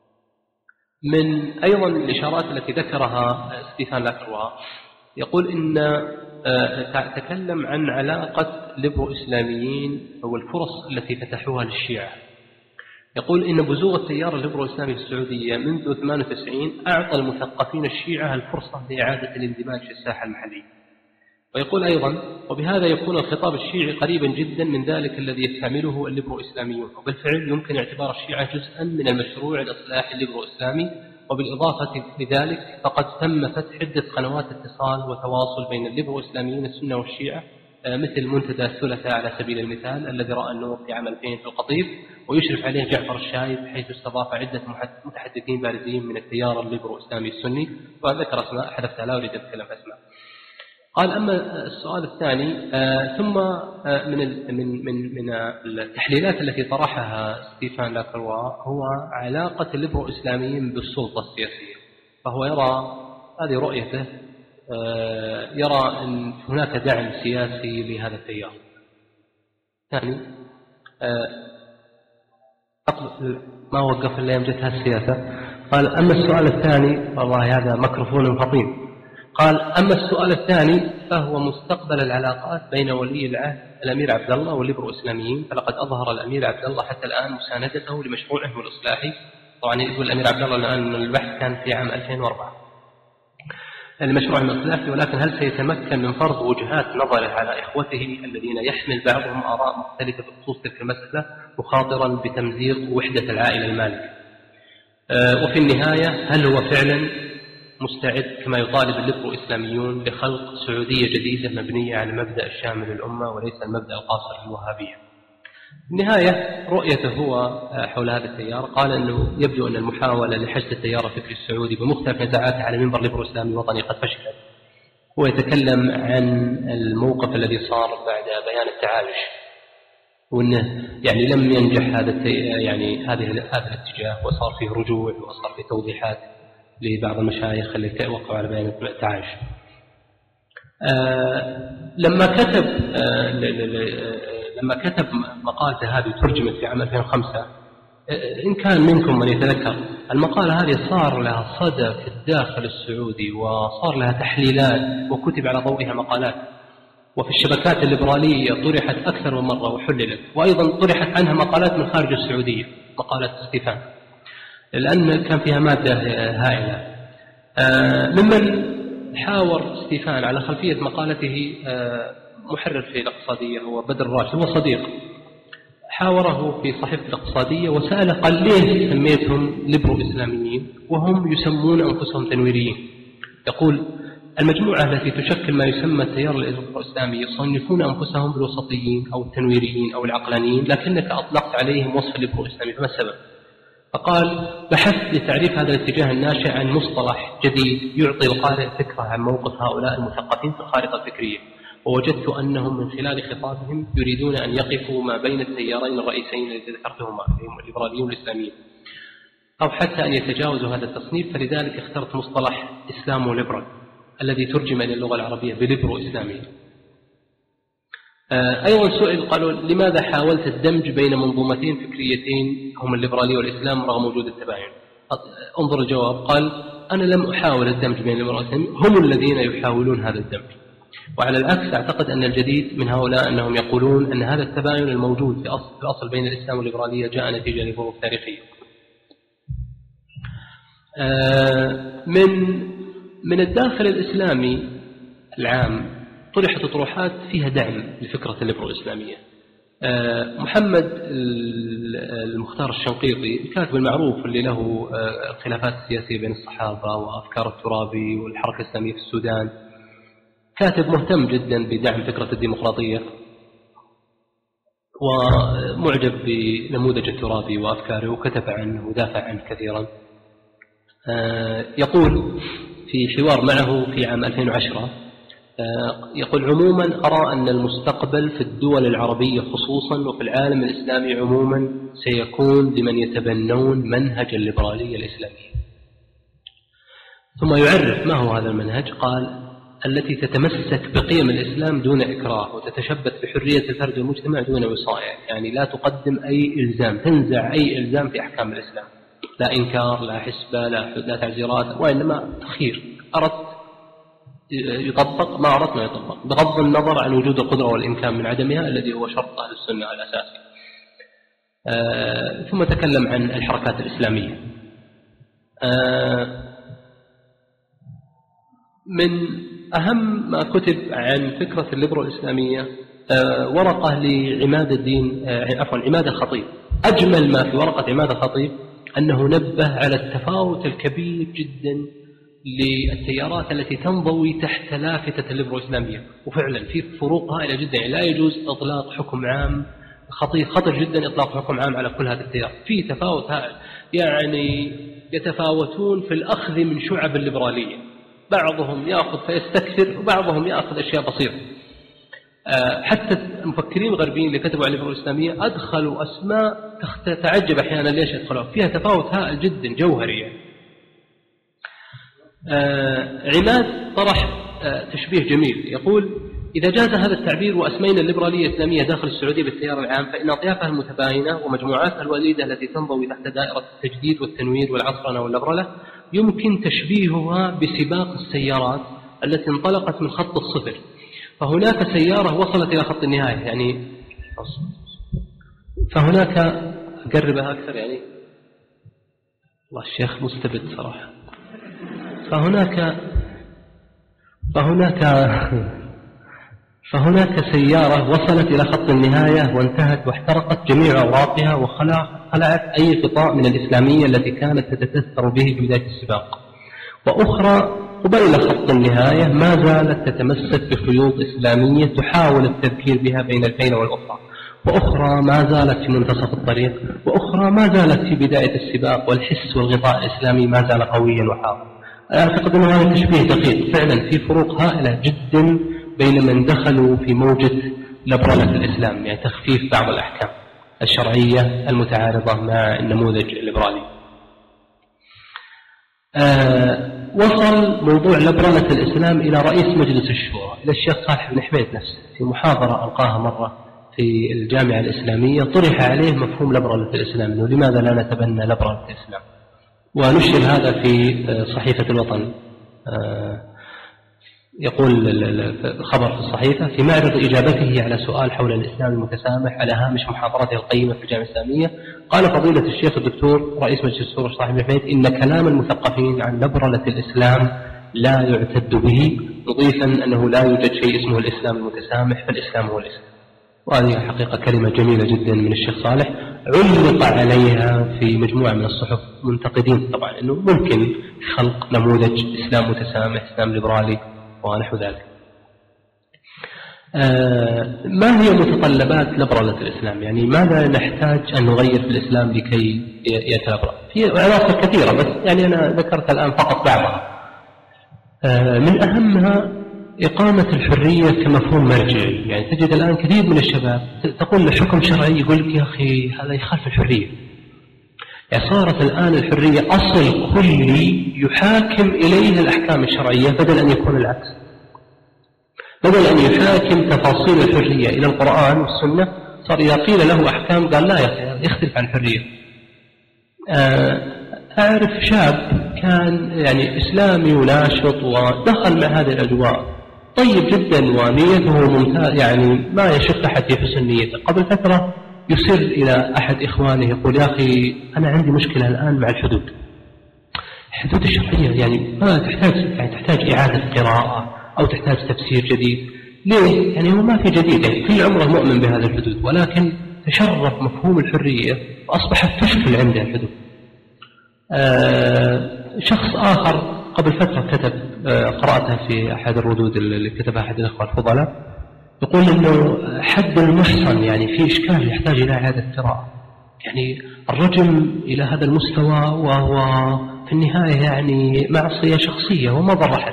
من أيضا الإشارات التي ذكرها ستيفان لاكروا، يقول إن تكلم عن علاقة ليبرو إسلاميين والفرص التي فتحوها للشيعة. يقول إن بزوغ التيار الليبرو الإسلامي في السعودية منذ ثمانية وتسعين أعطى المثقفين الشيعة الفرصة لإعادة الاندماج في الساحة المحلية. ويقول أيضا: وبهذا يكون الخطاب الشيعي قريبا جدا من ذلك الذي يستعمله الليبرو إسلاميون، وبالفعل يمكن اعتبار الشيعة جزءا من المشروع الإصلاحي الليبرو إسلامي. وبالإضافة لذلك فقد تم فتح عدة قنوات اتصال وتواصل بين الليبرو إسلاميين السنة والشيعة، مثل منتدى الثلاثاء على سبيل المثال الذي رأى النور في عام ألفين في القطيف، ويشرف عليه جعفر الشايب، حيث استضاف عدة متحدثين بارزين من التيار الليبرو الإسلامي السني، وذكر أسماء حذفتها لا أريد أتكلم أسماء. قال: أما السؤال الثاني، آه ثم آه من من من من التحليلات التي طرحها ستيفان لاكروا هو علاقة الليبرو الإسلاميين بالسلطة السياسية. فهو يرى هذه رؤيته، آه يرى أن هناك دعم سياسي لهذا التيار. ثاني، آه ما وقف إلا يوم جتها السياسة. قال: أما السؤال الثاني، والله هذا ميكروفون فطين. قال: أما السؤال الثاني فهو مستقبل العلاقات بين ولي العهد الأمير عبد الله والليبرو الإسلاميين، فلقد أظهر الأمير عبد الله حتى الآن مساندته لمشروعه الإصلاحي. طبعا يقول الأمير عبد الله الآن البحث كان في عام ألفين وأربعة المشروع الإصلاحي، ولكن هل سيتمكن من فرض وجهات نظره على إخوته الذين يحمل بعضهم آراء مختلفة بخصوص تلك المسألة، مخاطرا بتمزيق وحدة العائلة المالكة؟ أه وفي النهاية هل هو فعلا مستعد كما يطالب الليبرو الإسلاميون لخلق سعودية جديدة مبنية على مبدأ الشامل للأمة وليس المبدأ القاصر للوهابية؟ في النهاية رؤيته هو حول هذا التيار، قال أنه يبدو أن المحاولة لحشد التيار الفكري السعودي بمختلف نزاعاته على منبر الليبرو الإسلامي الوطني قد فشلت. هو يتكلم عن الموقف الذي صار بعد بيان التعايش، وأنه يعني لم ينجح هذا يعني هذه هذا الاتجاه، وصار فيه رجوع وصار فيه توضيحات لبعض المشايخ اللي وقعوا على بيان التعايش. آه لما كتب آه لما كتب مقالته هذه ترجمت في عام ألفين وخمسة، آه إن كان منكم من يتذكر المقالة هذه صار لها صدى في الداخل السعودي، وصار لها تحليلات وكتب على ضوئها مقالات، وفي الشبكات الليبرالية طرحت أكثر من مرة وحللت، وأيضا طرحت عنها مقالات من خارج السعودية، مقالة ستيفان، لأن كان فيها مادة هائلة. ممن حاور ستيفان على خلفية مقالته محرر في الاقتصادية هو بدر راشد، هو صديق، حاوره في صحيفة الاقتصادية وسأله قال: ليه سميتهم ليبرو إسلاميين وهم يسمون أنفسهم تنويريين؟ يقول: المجموعة التي تشكل ما يسمى التيار الإسلامي يصنفون أنفسهم بالوسطيين أو التنويريين أو العقلانيين، لكنك أطلقت عليهم وصف الليبرو الإسلامي، فما السبب؟ فقال: بحثت لتعريف هذا الاتجاه الناشئ عن مصطلح جديد يعطي القارئ فكرة عن موقف هؤلاء المثقفين في الخارطة الفكرية، ووجدت أنهم من خلال خطابهم يريدون أن يقفوا ما بين التيارين الرئيسيين الذي ذكرتهما، هم الليبراليون والإسلاميين، أو حتى أن يتجاوزوا هذا التصنيف. فلذلك اخترت مصطلح إسلامو ليبرال الذي ترجم إلى اللغة العربية بليبرو إسلامي. أيضا سئل قالوا: لماذا حاولت الدمج بين منظومتين فكريتين هم الليبرالية والإسلام رغم وجود التباين؟ انظر الجواب. قال: أنا لم أحاول الدمج بين الليبرالية والإسلام، هم الذين يحاولون هذا الدمج. وعلى العكس أعتقد أن الجديد من هؤلاء أنهم يقولون أن هذا التباين الموجود في أصل, في الأصل بين الإسلام والليبرالية جاء نتيجة لظروف تاريخية. من من الداخل الإسلامي العام طرحت اطروحات فيها دعم لفكرة الليبرو الإسلامية. محمد المختار الشنقيطي الكاتب المعروف اللي له الخلافات السياسية بين الصحابة وأفكار الترابي والحركة الإسلامية في السودان، كاتب مهتم جدا بدعم فكرة الديمقراطية ومعجب بنموذج الترابي وأفكاره، وكتب عنه ودافع عنه كثيرا. يقول في حوار معه في عام ألفين وعشرة، يقول: عموما أرى أن المستقبل في الدول العربية خصوصا وفي العالم الإسلامي عموما سيكون لمن يتبنون منهج الليبرالية الإسلامية. ثم يعرف ما هو هذا المنهج. قال: التي تتمسك بقيم الإسلام دون إكراه، وتتشبث بحرية الفرد والمجتمع دون وصاية، يعني لا تقدم أي إلزام، تنزع أي إلزام في أحكام الإسلام، لا إنكار، لا حسبة، لا, لا تعزيرات، وإنما تخيير، أردت يطبق، ما أردت ما يطبق، بغض النظر عن وجود القدرة والإمكان من عدمها الذي هو شرط أهل السنة على أساسه. آه ثم تكلم عن الحركات الإسلامية. آه من أهم ما كتب عن فكرة الليبرو الإسلامية آه ورقة لعماد الدين آه عفوا عماد الخطيب. أجمل ما في ورقة عماد الخطيب أنه نبه على التفاوت الكبير جدا للتيارات التي تنضوي تحت لافتة الليبرو الإسلامية، وفعلا في فروق هائلة جدا. يعني لا يجوز إطلاق حكم عام، خطير خطر جدا إطلاق حكم عام على كل هذه التيارات، في تفاوت هائل. يعني يتفاوتون في الأخذ من شعب الليبرالية، بعضهم يأخذ فيستكثر وبعضهم يأخذ أشياء بسيطة. حتى المفكرين الغربيين اللي كتبوا على الليبرو الإسلامية أدخلوا أسماء تتعجب أحيانا ليش يدخلوا فيها، تفاوت هائل جدا جوهري. يعني آه عماد طرح آه تشبيه جميل، يقول: إذا جاز هذا التعبير وأسمينا الليبرالية الإسلامية داخل السعودية بالتيار العام، فإن أطيافها المتباينة ومجموعاتها الوليدة التي تنضوي تحت دائرة التجديد والتنوير والعصرنة واللبرلة يمكن تشبيهها بسباق السيارات التي انطلقت من خط الصفر، فهناك سيارة وصلت إلى خط النهاية. يعني فهناك أقربها أكثر، يعني الله الشيخ مستبد صراحة. فهناك فهناك فهناك سيارة وصلت إلى خط النهاية وانتهت واحترقت جميع أوراقها وخلعت أي غطاء من الإسلامية التي كانت تتأثر به في بداية السباق، وأخرى قبيل خط النهاية ما زالت تتمسك بخيوط إسلامية تحاول التذكير بها بين البين والأخرى، وأخرى ما زالت في منتصف الطريق، وأخرى ما زالت في بداية السباق، والحس والغطاء الإسلامي ما زال قويا وحاضر. أعتقد أن هذا تشبيه دقيق، فعلا في فروق هائلة جدا بين من دخلوا في موجة لبرلة الإسلام، يعني تخفيف بعض الأحكام الشرعية المتعارضة مع النموذج الليبرالي. آه وصل موضوع لبرلة الإسلام إلى رئيس مجلس الشورى، إلى الشيخ صالح بن حميد نفسه، في محاضرة ألقاها مرة في الجامعة الإسلامية طرح عليه مفهوم لبرلة الإسلام، إنه لماذا لا نتبنى لبرلة الإسلام، ونشر هذا في صحيفة الوطن. يقول الخبر في الصحيفة: في معرض إجابته على سؤال حول الإسلام المتسامح على هامش محاضرته القيمة في الجامعة الإسلامية، قال فضيلة الشيخ الدكتور رئيس مجلس الشورى صالح بن حميد: إن كلام المثقفين عن لبرلة الإسلام لا يعتد به، مضيفا أنه لا يوجد شيء اسمه الإسلام المتسامح، فالإسلام هو الإسلام. وهذه حقيقة كلمة جميلة جدا من الشيخ صالح، علق عليها في مجموعة من الصحف منتقدين طبعا أنه ممكن خلق نموذج إسلام متسامح، إسلام ليبرالي ونحو ذلك. آه ما هي متطلبات لبرلة الإسلام؟ يعني ماذا نحتاج أن نغير في الإسلام لكي يتلبرأ؟ في عناصر كثيرة، بس يعني أنا ذكرت الآن فقط بعضها. آه من أهمها إقامة الحرية كمفهوم مرجعي. يعني تجد الآن كثير من الشباب تقول له حكم شرعي، يقول لك يا أخي هذا يخالف الحرية. يعني صارت الآن الحرية أصل كلي يحاكم إليه الأحكام الشرعية، بدل أن يكون العكس. بدل أن يحاكم تفاصيل الحرية إلى القرآن والسنة، صار إذا قيل له أحكام قال لا يا أخي يختلف عن الحرية. أعرف شاب كان يعني إسلامي وناشط ودخل مع هذه الأجواء طيب جدا ونيته ممتاز، يعني ما يشك أحد في حسن نيته. قبل فترة يسر إلى أحد إخوانه يقول يا أخي أنا عندي مشكلة الآن مع الحدود الحدود الشرعية، يعني ما تحتاج يعني تحتاج إعادة قراءة أو تحتاج تفسير جديد. ليه؟ يعني هو ما في جديد، يعني كل عمره مؤمن بهذه الحدود، ولكن تشرف مفهوم الحرية وأصبحت تشكل عنده الحدود. آه شخص آخر قبل فترة كتب، آه قرأتها في أحد الردود اللي كتبها أحد الأخوة الفضلاء، يقول إنه حد المحصن يعني في إشكال يحتاج إلى إعادة قراءة. يعني الرجل إلى هذا المستوى وهو في النهاية يعني معصية شخصية وما ضر أحد،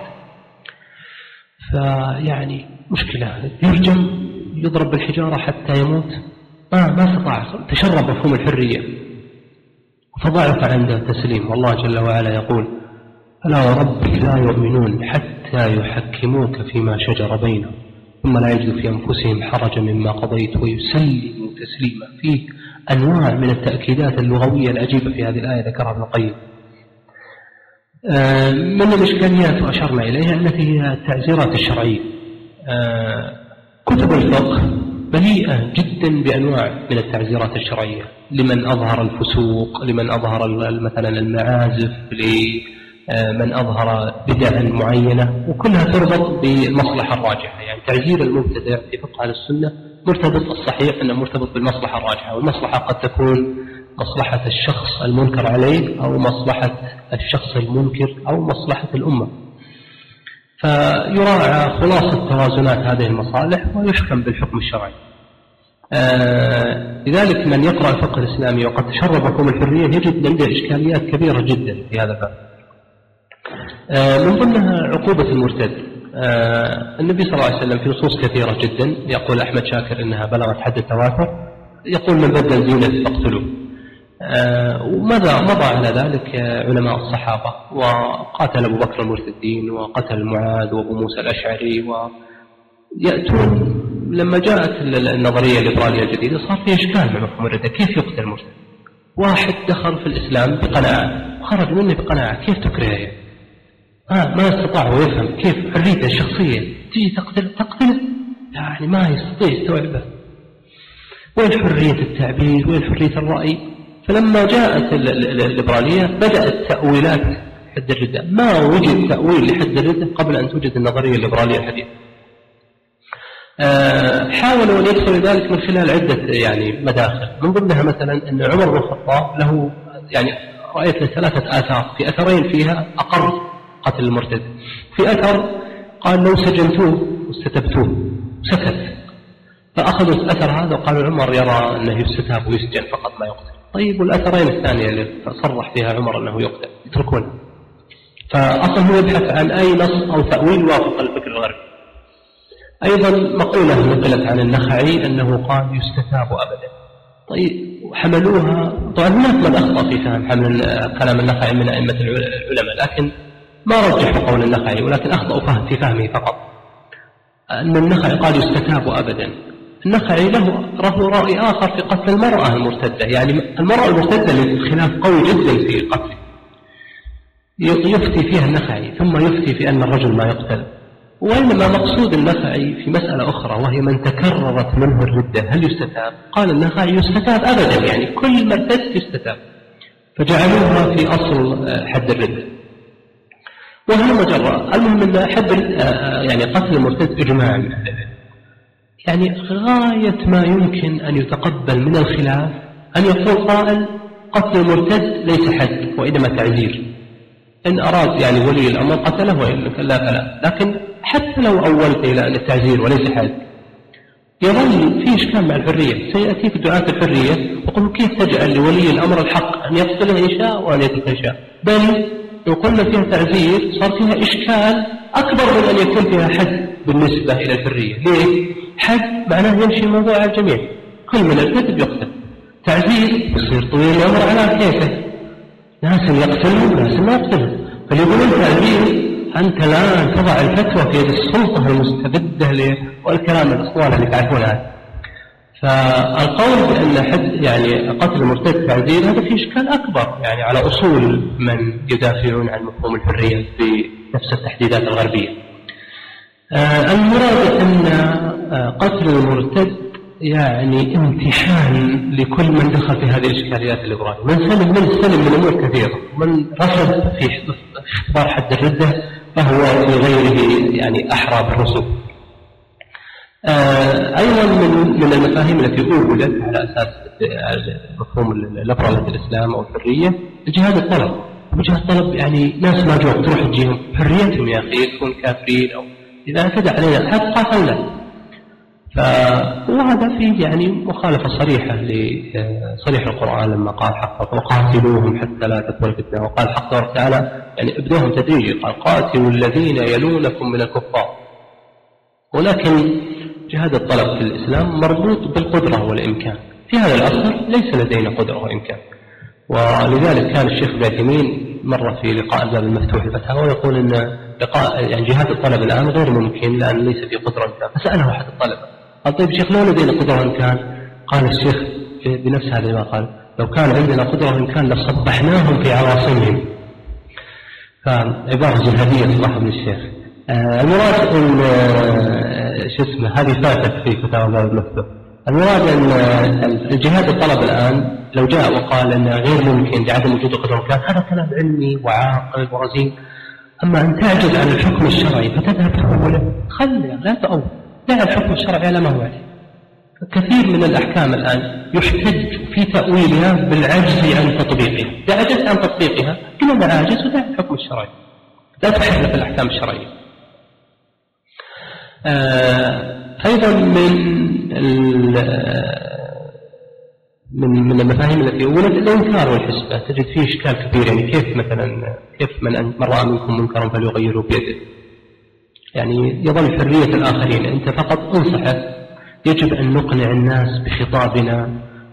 فيعني مشكلة، يرجم يضرب بالحجارة حتى يموت، ما ما استطاع، تشرب مفهوم الحرية فضعف عنده تسليم. والله جل وعلا يقول ألا وربك لا يؤمنون حتى يحكموك فيما شجر بينهم ثم لا يجدوا في أنفسهم حرجا مما قضيت ويسلموا تسليما. فيه أنواع من التأكيدات اللغوية العجيبة في هذه الآية ذكرها ابن القيم. من الإشكاليات وأشرنا إليها التي هي التعزيرات الشرعية. كتب الفقه مليئة جدا بأنواع من التعزيرات الشرعية لمن أظهر الفسوق، لمن أظهر مثلا المعازف، لمن أظهر بدعا معينة، وكلها تربط بالمصلحة الراجحة. يعني تعزير المبتدع في فقه أهل السنة مرتبط، الصحيح أنه مرتبط بالمصلحة الراجحة، والمصلحة قد تكون مصلحة الشخص المنكر عليه أو مصلحة الشخص المنكر أو مصلحة الأمة، فيراعى خلاصة توازنات هذه المصالح ويحكم بالحكم الشرعي. آه لذلك من يقرأ الفقه الإسلامي وقد تشرب مفهوم الحرية يجد عنده إشكاليات كبيرة جدا في هذا الباب. آه من ضمنها عقوبة المرتد. آه النبي صلى الله عليه وسلم في نصوص كثيرة جدا، يقول أحمد شاكر إنها بلغت حد التواتر، يقول من بدل دينه فاقتلوه. آه وماذا مضى على ذلك علماء الصحابة، وقاتل أبو بكر المرتدين وقتل معاذ وأبو موسى الأشعري، ويأتون لما جاءت النظرية الليبرالية الجديدة صار في إشكال مع مفهوم الردة. كيف يقتل المرتد؟ واحد دخل في الإسلام بقناعة وخرج منه بقناعة، كيف تكرهه؟ آه ما استطاع هو يفهم كيف حريته الشخصية تيجي تقتل تقتله، يعني ما يستطيع يستوعبه. وين حرية التعبير؟ وين حرية الرأي؟ فلما جاءت الليبرالية بدأت تأويلات حد الردة. ما وجد تأويل لحد الردة قبل أن توجد النظرية الليبرالية الحديثة. أه حاولوا أن يدخلوا ذلك من خلال عدة يعني مداخل، من ضمنها مثلا أن عمر بن الخطاب له يعني رأيت له ثلاثة آثار، في أثرين فيها أقر قتل المرتد، في أثر قال لو سجنتوه واستتبتوه سكت، فأخذوا الأثر هذا وقالوا عمر يرى أنه يستتاب ويسجن فقط ما يقتل. طيب والأثرين الثانية اللي صرح فيها عمر أنه يقتل يتركونه. فأصلا هو يبحث عن أي نص أو تأويل وافق الفكر الغربي. أيضا مقولة نقلت عن النخعي أنه قال يستتاب أبدا. طيب حملوها، طبعا هناك من أخطأ في فهم حمل كلام النخعي من أئمة العلماء، لكن ما رجحوا قول النخعي، ولكن أخطأوا فهم في فهمه فقط. أن النخعي قال يستتاب أبدا. النخعي له له رأي آخر في قتل المرأة المرتدة، يعني المرأة المرتدة للخلاف قوي جدا في قتله، يفتي فيها النخعي ثم يفتي في أن الرجل ما يقتل. وإنما مقصود النخعي في مسألة أخرى، وهي من تكررت منه الردة هل يستتاب؟ قال النخعي يستتاب أبدا، يعني كل مرتد يستتاب، فجعلوها في أصل حد الردة. وهذا مجرى. المهم أن حد يعني قتل المرتد إجماع من أهل العلم، يعني غاية ما يمكن أن يتقبل من الخلاف أن يقول قائل قتل المرتد ليس حد وإنما تعزير، إن أراد يعني ولي الأمر قتله وإن لا فلا. لكن حتى لو أولت إلى أن التعزير وليس حد، يظل في إشكال مع الحرية. سيأتيك دعاة الحرية ويقولوا كيف تجعل لولي الأمر الحق أن يقتل إن شاء وأن يترك إن شاء، بل لو قلنا فيها تعزير صار فيها إشكال أكبر من أن يكون فيها حد بالنسبة إلى الحرية. ليه؟ حد معناه يمشي الموضوع على الجميع، كل من الكذب يقتل. تعزير يصير طويل الأمر على كيفه، ناس يقتلهم وناس ما يقتلهم. فليقولون تعزير أنت الآن تضع الفتوى في يد السلطة المستبدة والكلام الأسطوانة اللي تعرفونها. فالقول بأن حد يعني قتل المرتد تعزير هذا فيه إشكال أكبر يعني على أصول من يدافعون عن مفهوم الحرية في نفس التحديدات الغربية. آه المراد أن آه قتل المرتد يعني امتحان لكل من دخل في هذه الإشكاليات الليبرالية، من سلم من سلم من أمور كثيرة، من رفض في اختبار حد الردة فهو في غيره يعني أحرى بالرسوب. آه أيضا من من المفاهيم التي أوجدت على أساس مفهوم الليبرالية الإسلام أو الحرية الجهاد الطلب. وجهاد الطلب يعني ناس ما جوا تروح تجيهم حريتهم يا أخي يكون كافرين أو إذا اعتدى علينا حتى قاتلنا. فهذا فيه يعني مخالفة صريحة لصريح القرآن لما قال حق وقاتلوهم حتى لا تكون فتنة، وقال حق الله تعالى يعني ابدوهم تدريجي، قال قاتلوا الذين يلونكم من الكفار. ولكن جهاد الطلب في الإسلام مربوط بالقدرة والإمكان، في هذا العصر ليس لدينا قدرة وإمكان، ولذلك كان الشيخ ابن عثيمين مرة في لقاء الباب المفتوح الفتاوى يقول أن لقاء يعني جهاد الطلب الآن غير ممكن لأن ليس في قدرة وإمكان. فسأله أحد الطلبة قال طيب شيخ لو لدينا قدرة وإمكان؟ قال الشيخ بنفس هذا ما قال لو كان عندنا قدرة وإمكان لصبحناهم في عواصمهم. فعبارة جهادية صراحة من الشيخ. آه المراد أن آه شو اسمه هذه فاتت في فتاوى الباب المفتوح. المراد أن آه الجهاد الطلب الآن لو جاء وقال أنه غير ممكن لعدم وجود قدرة وإمكان هذا كلام علمي وعاقل ورزين. أما أن تعجز عن الحكم الشرعي فتذهب تقوله خلي لا تأول لا الحكم الشرعي على ما هو عليه. كثير من الأحكام الآن يحتج في تأويلها بالعجز عن تطبيقها، إذا عجزت عن تطبيقها كنا عاجز ودع الحكم الشرعي، لا تحرف الأحكام الشرعية. آه أيضا من من من المفاهيم التي أولت الإنكار والحسبة، تجد فيه إشكال كبير. يعني كيف مثلا كيف من رأى منكم منكرا فليغيره بيده، يعني يظل حرية الآخرين، أنت فقط انصحه. يجب أن نقنع الناس بخطابنا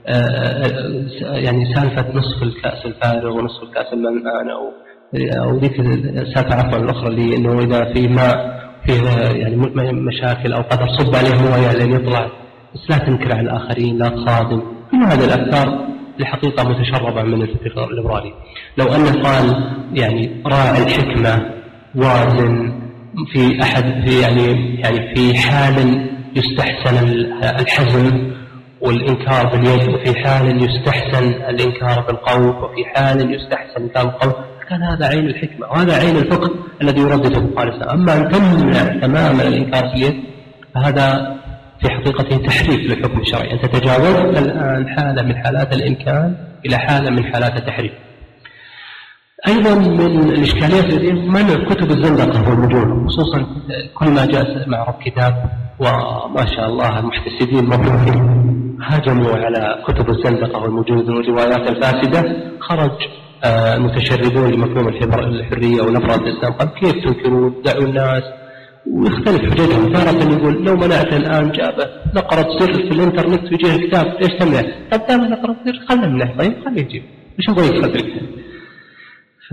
يعني سالفة نصف الكأس الفارغ ونصف الكأس الملآن أو أو ذيك السالفة عفوا الأخرى اللي إنه إذا في ماء فيه يعني مشاكل أو قدر صب عليه مويه لين يطلع، بس لا تنكر على الآخرين لا تصادم. كل هذه الأفكار الحقيقة متشربة من الفكر الليبرالي. لو أنه قال يعني راعي الحكمة وازن في أحد في يعني يعني في حال يستحسن الحزم والإنكار باليد، وفي حال يستحسن الإنكار بالقول، وفي حال يستحسن الإنكار بالقول، كان هذا عين الحكمة وهذا عين الفقه الذي يردده القرآن. أما أن تمنع تماما الإنكار باليد فهذا في حقيقته تحريف للحكم الشرعي. أنت تجاوزت الآن حالة من حالات الإمكان إلى حالة من حالات التحريف. أيضا من الإشكاليات التي منع كتب الزندقة والمجون، خصوصا كل ما جاء معرض كتاب وما شاء الله المحتسبين مبروكين هاجموا على كتب الزندقة والمجون والروايات الفاسدة. خرج المتشردون لمفهوم الحرية ونفرة الإسلام قال كيف تنكرون دعوا الناس، ويختلف حججهم. تارة يقول لو منعت الآن جابه نقرة سر في الإنترنت ويجيه الكتاب ليش تمنع؟ طب دام نقرة سر خلنا نمنع، طيب خليه يجيب مش نبغى يصدق. ف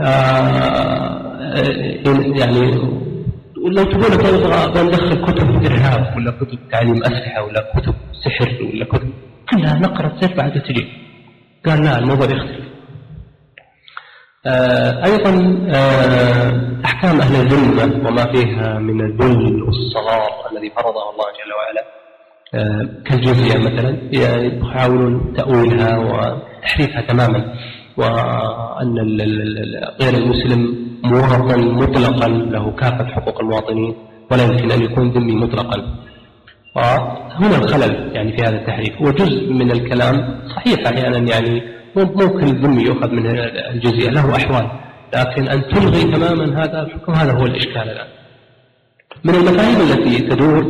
يعني لو تقول تبغى ندخل كتب إرهاب ولا كتب تعليم أسلحة ولا كتب سحر ولا كتب كلها نقرة سر بعد تجي، قال لا الموضوع يختلف. آه أيضا آه أحكام أهل الذمة وما فيها من الذل والصغار الذي فرضه الله جل وعلا آه كالجزية مثلا يحاولون تأويلها وتحريفها تماما، وأن غير المسلم مواطن مطلقا له كافة حقوق المواطنين ولا يمكن أن يكون ذمي مطلقا. وهنا الخلل يعني في هذا التحريف. وجزء من الكلام صحيح أحيانا يعني ممكن الذمي يؤخذ من الجزية له أحوال، لكن أن تلغي تماما هذا الحكم هذا هو الإشكال الآن. من المفاهيم التي تدور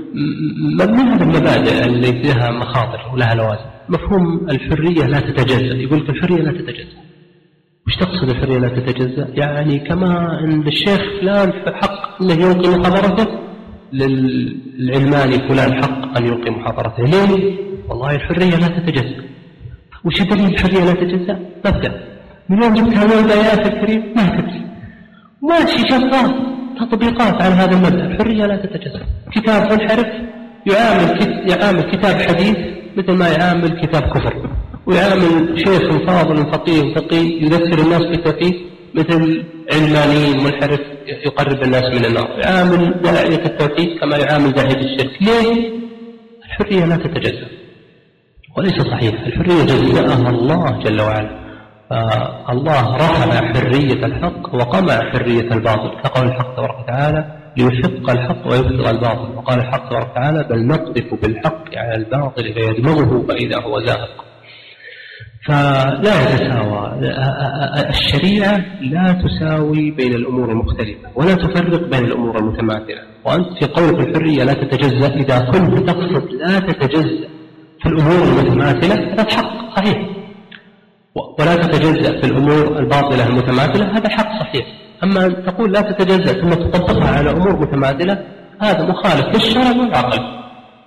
من هذه المبادئ اللي فيها مخاطر ولها لوازم. مفهوم الحرية لا تتجزأ، يقول لك الحرية لا تتجزأ. وش تقصد الحرية لا تتجزأ؟ يعني كما أن الشيخ فلان حق أنه يلقي محاضرته، للعلماني فلان حق أن يلقي محاضرته. ليه؟ والله الحرية لا تتجزأ. وش دليل الحرية لا تتجزأ؟ مبدأ من وين جبت هذه الآيات الكريمة؟ ما تدري، ماشي شغال تطبيقات على هذا المبدأ. الحرية لا تتجزأ. كتاب منحرف يعامل يعامل كتاب حديث مثل ما يعامل كتاب كفر، ويعامل شيخ فاضل فقيه فقيه يذكر الناس بالتوحيد مثل علمانيين منحرف يقرب الناس من النار، يعامل داعية التوحيد كما يعامل داعية الشرك. ليه؟ الحرية لا تتجزأ، وليس صحيح. الحرية جزاها الله جل وعلا. الله رفع حرية الحق وقمع حرية الباطل، كقول الحق تبارك وتعالى ليحق الحق ويبطل الباطل، وقال الحق تبارك وتعالى بل نقذف بالحق على الباطل فيدمغه فإذا هو زاهق. فلا يتساوى الشريعة، لا تساوي بين الأمور المختلفة ولا تفرق بين الأمور المتماثلة. وأنت في قولك الحرية لا تتجزأ إذا كنت تقصد لا تتجزأ في الأمور المتماثلة هذا حق صحيح، ولا تتجزأ في الأمور الباطلة المتماثلة هذا حق صحيح. أما أن تقول لا تتجزأ ثم تطبقها على أمور متماثلة هذا مخالف للشرع والعقل.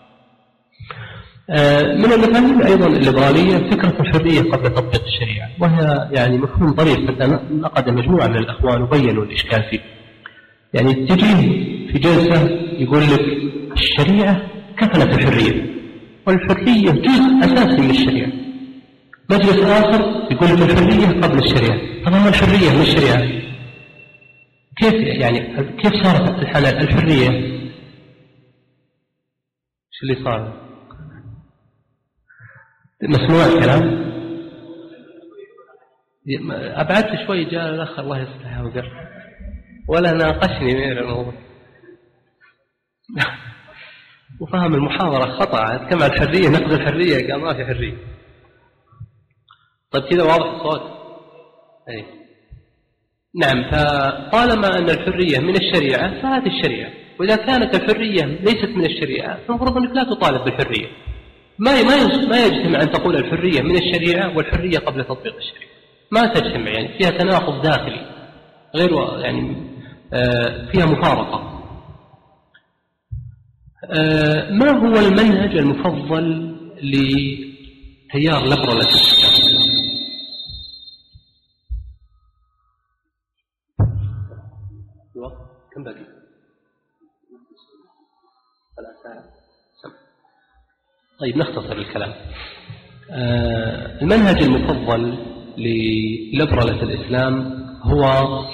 من المفاهيم أيضا الليبرالية فكرة الحرية قبل تطبيق الشريعة، وهي يعني مفهوم ظريف. حتى نقد مجموعة من الأخوان وبينوا الإشكال فيه. يعني تجيه في جلسة يقول لك الشريعة كفلت الحرية، والحرية جزء أساسي من الشريعة. مجلس آخر يقول لك الحرية قبل الشريعة. طبعا الحرية من الشريعة كيف يعني كيف صارت الحلال الحرية؟ شو اللي صار؟ مسموع الكلام؟ أبعدت شوي جاء الأخ الله يصلحه وقال ولا ناقشني من الموضوع وفهم المحاضرة خطأ. كما الحرية نقد الحرية قال ما في حرية. طيب كذا واضح الصوت؟ أي نعم. فطالما أن الحرية من الشريعة فهذه الشريعة، وإذا كانت الحرية ليست من الشريعة فالمفروض أنك لا تطالب بالحرية. ما ما ما يجتمع أن تقول الحرية من الشريعة والحرية قبل تطبيق الشريعة، ما تجتمع، يعني فيها تناقض داخلي غير يعني فيها مفارقة. ما هو المنهج المفضل لتيار ليبرال؟ كم باقي؟ ثلاث ساعات. طيب نختصر الكلام. آه المنهج المفضل لليبرالة الإسلام هو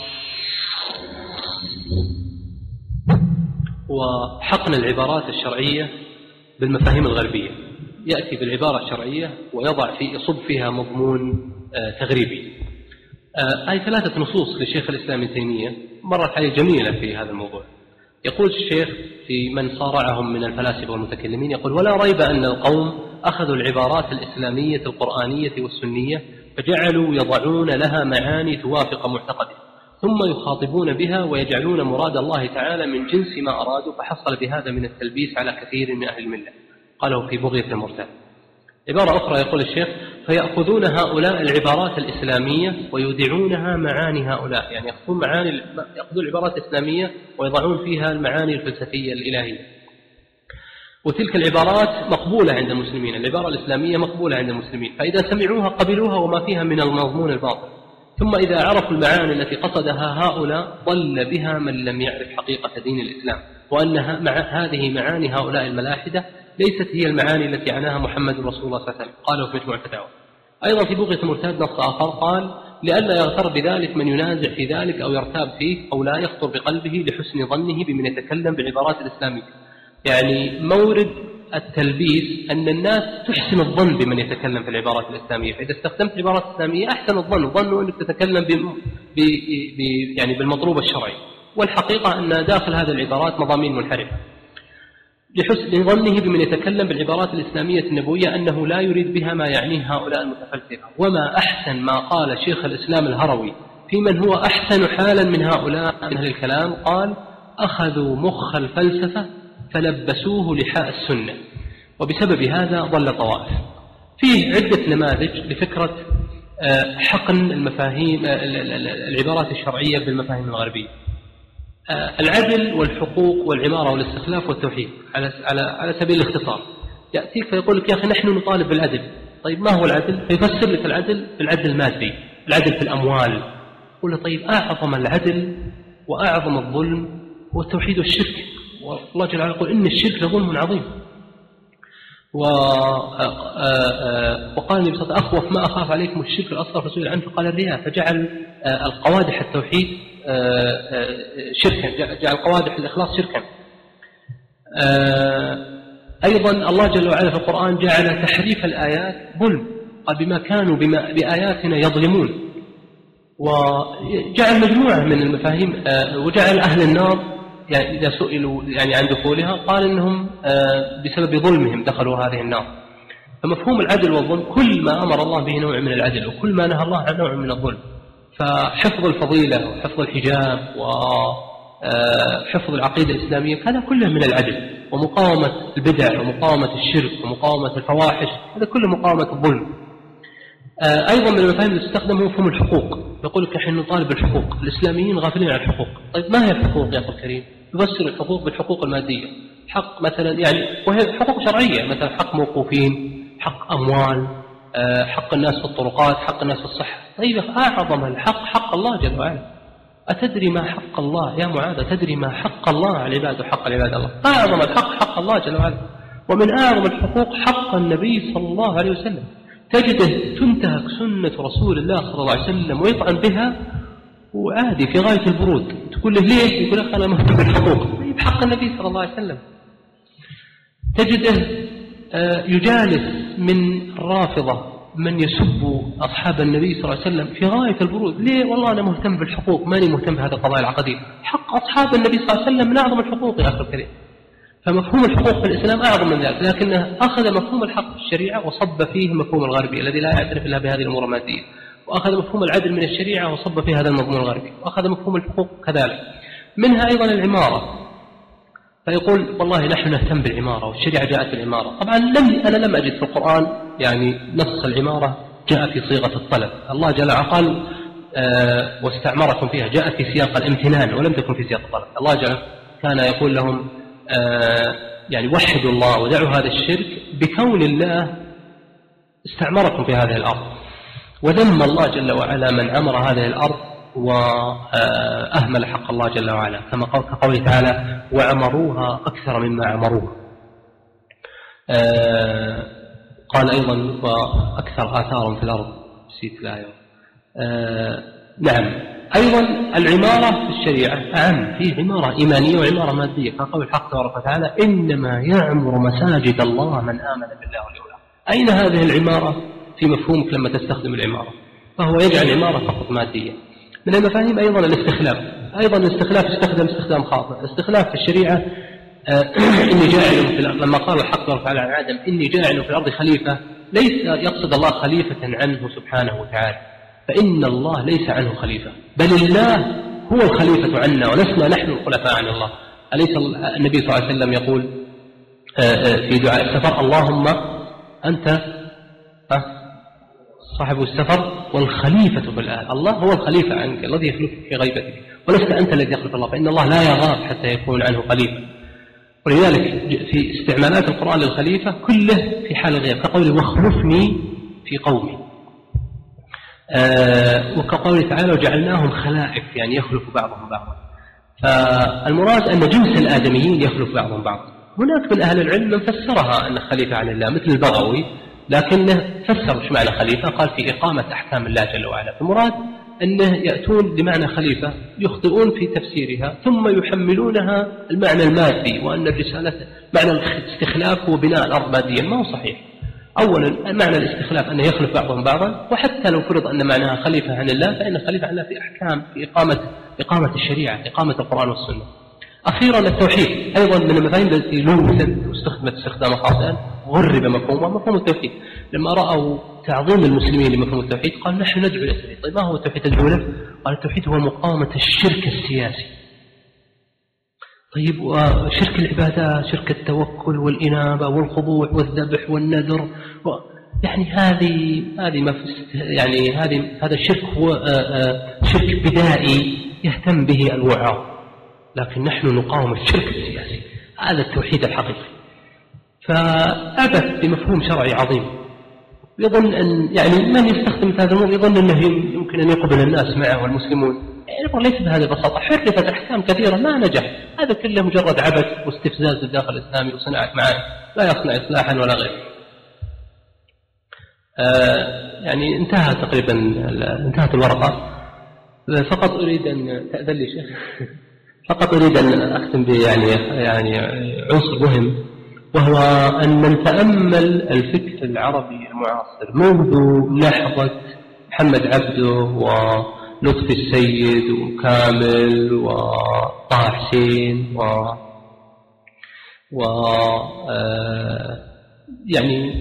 هو حقن العبارات الشرعية بالمفاهيم الغربية. يأتي بالعبارة الشرعية ويضع في يصب فيها مضمون آه تغريبي. آه هذه ثلاثة نصوص للشيخ الإسلام ابن تيمية مرت عليه جميلة في هذا الموضوع. يقول الشيخ في من صارعهم من الفلاسفة والمتكلمين، يقول ولا ريب أن القوم أخذوا العبارات الإسلامية القرآنية والسنية فجعلوا يضعون لها معاني توافق معتقده، ثم يخاطبون بها ويجعلون مراد الله تعالى من جنس ما أرادوا، فحصل بهذا من التلبيس على كثير من أهل الملة. قاله في بغية المرتاد. عبارة أخرى يقول الشيخ فيأخذون هؤلاء العبارات الإسلامية ويودعونها معاني هؤلاء، يعني يأخذون معاني يأخذون العبارات الإسلامية ويضعون فيها المعاني الفلسفية الإلهية، وتلك العبارات مقبولة عند المسلمين. العبارة الإسلامية مقبولة عند المسلمين، فإذا سمعوها قبلوها وما فيها من المضمون الباطل، ثم إذا عرفوا المعاني التي قصدها هؤلاء ضل بها من لم يعرف حقيقة دين الإسلام، وأنها مع هذه معاني هؤلاء الملاحدة ليست هي المعاني التي عناها محمد رسول الله صلى الله عليه وسلم. قاله في مجموع الفتاوى. أيضا في بغية المرتاد نص آخر قال لئلا يغتر بذلك من ينازع في ذلك أو يرتاب فيه أو لا يخطر بقلبه لحسن ظنه بمن يتكلم بالعبارات الإسلامية. يعني مورد التلبيس أن الناس تحسن الظن بمن يتكلم في العبارات الإسلامية، فإذا استخدمت عبارات إسلامية أحسن الظن، ظنوا أنك تتكلم ب... ب... ب... يعني بالمطلوب الشرعي، والحقيقة أن داخل هذه العبارات مضامين منحرفة. لحسن ظنه بمن يتكلم بالعبارات الإسلامية النبوية أنه لا يريد بها ما يعنيه هؤلاء المتفلسفة. وما أحسن ما قال شيخ الإسلام الهروي في من هو أحسن حالا من هؤلاء من أهل الكلام، قال أخذوا مخ الفلسفة فلبسوه لحاء السنة، وبسبب هذا ضل طوائف. فيه عدة نماذج لفكرة حقن المفاهيم العبارات الشرعية بالمفاهيم الغربية. العدل والحقوق والعمارة والاستخلاف والتوحيد على على على سبيل الاختصار. يأتيك فيقول لك يا أخي نحن نطالب بالعدل. طيب ما هو العدل؟ فيفسر لك العدل بالعدل المادي، العدل في الأموال. يقول له طيب أعظم العدل وأعظم الظلم هو التوحيد والشرك، والله جل وعلا يقول إن الشرك لظلم عظيم. وقال النبي صلى الله عليه وسلم أخوف ما أخاف عليكم الشرك الأصغر، فسئل عنه فقال الرياء، فجعل القوادح التوحيد شركا، جعل قوادح الإخلاص شركا. أيضا الله جل وعلا في القرآن جعل تحريف الآيات ظلم، قال بما كانوا بما بآياتنا يظلمون، وجعل مجموعة من المفاهيم، وجعل أهل النار يعني إذا سئلوا يعني عن دخولها قال إنهم بسبب ظلمهم دخلوا هذه النار. فمفهوم العدل والظلم كل ما أمر الله به نوع من العدل، وكل ما نهى الله عن نوع من الظلم. فحفظ الفضيلة وحفظ الحجاب وحفظ العقيدة الإسلامية هذا كله من العدل، ومقاومة البدع ومقاومة الشرك ومقاومة الفواحش هذا كله مقاومة الظلم. أيضا من المفاهيم اللي تستخدم هو مفهوم الحقوق. يقول لك نحن نطالب بالحقوق، الإسلاميين غافلين عن الحقوق. طيب ما هي الحقوق يا أخي الكريم؟ يفسر الحقوق بالحقوق المادية، حق مثلا يعني وهي حقوق شرعية، مثلا حق موقوفين، حق أموال، حق الناس في الطرقات، حق الناس في الصحة. طيب أعظم الحق حق الله جل وعلا. أتدري ما حق الله يا معاذ؟ أتدري ما حق الله على العباد وحق العباد الله؟ أعظم الحق حق الله جل وعلا، ومن أعظم الحقوق حق النبي صلى الله عليه وسلم. تجده تنتهك سنة رسول الله صلى الله عليه وسلم ويطعن بها وعادي في غاية البرود. تقول له ليه؟ يقول لك أنا مهتم بالحقوق. طيب حق النبي صلى الله عليه وسلم. تجده يجالس من الرافضة من يسب أصحاب النبي صلى الله عليه وسلم في غاية البرود. ليه؟ والله أنا مهتم بالحقوق، ماني مهتم بهذه القضايا العقدية. حق أصحاب النبي صلى الله عليه وسلم من أعظم الحقوق يا أخي الكريم. فمفهوم الحقوق في الإسلام أعظم من ذلك، لكنه أخذ مفهوم الحق في الشريعة وصب فيه مفهوم الغربي الذي لا يعترف إلا بهذه الأمور المادية، وأخذ مفهوم العدل من الشريعة وصب فيه هذا المضمون الغربي، وأخذ مفهوم الحقوق كذلك. منها أيضا العمارة، فيقول والله نحن نهتم بالعمارة والشريعة جاءت بالعمارة. طبعا لم أنا لم أجد في القرآن يعني نص العمارة جاء في صيغة الطلب. الله جل وعلا قال آه واستعمركم فيها، جاءت في سياق الامتنان ولم تكن في سياق الطلب. الله جل كان يقول لهم آه يعني وحدوا الله ودعوا هذا الشرك بكون الله استعمركم في هذه الأرض، وذم الله جل وعلا من عمر هذه الأرض وأهمل حق الله جل وعلا، كما قوله تعالى وعمروها أكثر مما عمروها. آه قال أيضا وأكثر آثار في الأرض، نسيت الآية. آه نعم أيضا العمارة في الشريعة أعم، فيه عمارة إيمانية وعمارة مادية، كقول الحق تبارك وتعالى إنما يعمر مساجد الله من آمن بالله واليوم الآخر. أين هذه العمارة في مفهومك لما تستخدم العمارة؟ فهو يجعل عمارة فقط مادية. من المفاهيم أيضا الاستخلاف. أيضا الاستخلاف يستخدم استخدام خاطئ. الاستخلاف في الشريعة آه إني جاعل في الأرض، لما قال الحق تبارك وتعالى عن آدم إني جاعل في الأرض خليفة، ليس يقصد الله خليفة عنه سبحانه وتعالى، فإن الله ليس عنه خليفة، بل الله هو الخليفة عنا ولسنا نحن الخلفاء عن الله. أليس النبي صلى الله عليه وسلم يقول في دعاء السفر اللهم أنت صاحب السفر والخليفة في الأهل. الله هو الخليفة عنك الذي يخلفك في غيبتك، ولست أنت الذي يخلف الله، فإن الله لا يغاب حتى يكون عنه خليفة. ولذلك في استعمالات القرآن للخليفة كله في حال الغياب، كقوله واخلفني في قومي، آه وكقوله تعالى وجعلناهم خلائف، يعني يخلف بعضهم بعضا. فالمراد أن جنس الآدميين يخلف بعضهم بعضا. هناك من أهل العلم من فسرها أن خليفة عن الله مثل البغوي، لكنه فسر ايش معنى خليفة، قال في إقامة أحكام الله جل وعلا. المراد أنه يأتون بمعنى خليفة يخطئون في تفسيرها ثم يحملونها المعنى المادي، وأن الرسالة معنى الاستخلاف هو بناء الأرض ماديا. ما هو صحيح. أولا معنى الاستخلاف أنه يخلف بعضهم بعضا، وحتى لو فرض أن معناها خليفة عن الله فإن خليفة عن الله في أحكام في إقامة إقامة الشريعة، إقامة القرآن والسنة. أخيرا التوحيد أيضا من المفاهيم التي لوثت واستخدمت استخداما خاطئا غرب مفهومها، مفهوم التوحيد. لما رأوا تعظيم المسلمين لمفهوم التوحيد قال نحن ندعو إلى التوحيد. طيب ما هو التوحيد تدعو له؟ قال التوحيد هو مقاومة الشرك السياسي. طيب وشرك العبادات، شرك التوكل والإنابة والخضوع والذبح والنذر و... يعني هذه هذه ما يعني هذه هذا الشرك هو شرك بدائي يهتم به الوعاظ، لكن نحن نقاوم الشرك السياسي، هذا التوحيد الحقيقي. فعبث بمفهوم شرعي عظيم، يظن أن يعني من يستخدم هذا الأمر يظن أنه يمكن أن يقبل الناس معه والمسلمون. يعني ليس بهذه البساطة، حرفت أحكام كثيرة ما نجح، هذا كله مجرد عبث واستفزاز للداخل الإسلامي وصناعة معاني لا يصنع إصلاحا ولا غيره. آه يعني انتهى تقريبا انتهت الورقة، فقط أريد أن تأذن لي شيخ فقط أريد أن أختم به يعني يعني عنصر مهم، وهو أن نتأمل الفكر العربي المعاصر منذ لحظة محمد عبده ولطفي السيد وكامل وطه حسين و و يعني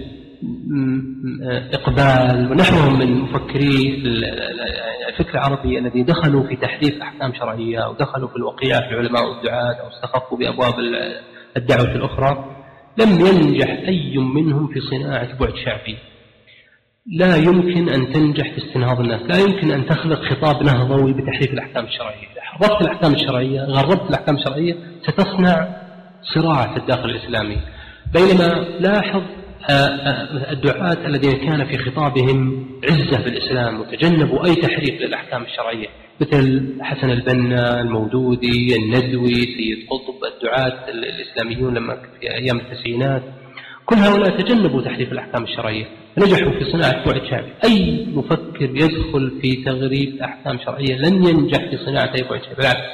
إقبال ونحوهم من مفكري الفكر العربي الذي دخلوا في تحريف أحكام شرعية ودخلوا في الوقيعة في العلماء والدعاة أو استخفوا بأبواب الدعوة الأخرى، لم ينجح أي منهم في صناعة بعد شعبي. لا يمكن أن تنجح في استنهاض الناس، لا يمكن أن تخلق خطاب نهضوي بتحريف الأحكام الشرعية. إذا حرفت الأحكام الشرعية، غربت الأحكام الشرعية، ستصنع صراع في الداخل الإسلامي. بينما لاحظ الدعاة الذين كان في خطابهم عزة في الإسلام وتجنبوا أي تحريف للأحكام الشرعية، مثل حسن البنا، المودودي، الندوي، سيد قطب، الدعاة الإسلاميون لما في أيام التسعينات، كل هؤلاء تجنبوا تحريف الأحكام الشرعية، نجحوا في صناعة بعد شعبي. أي مفكر يدخل في تغريب أحكام شرعية لن ينجح في صناعة أي بعد شعبي، بالعكس.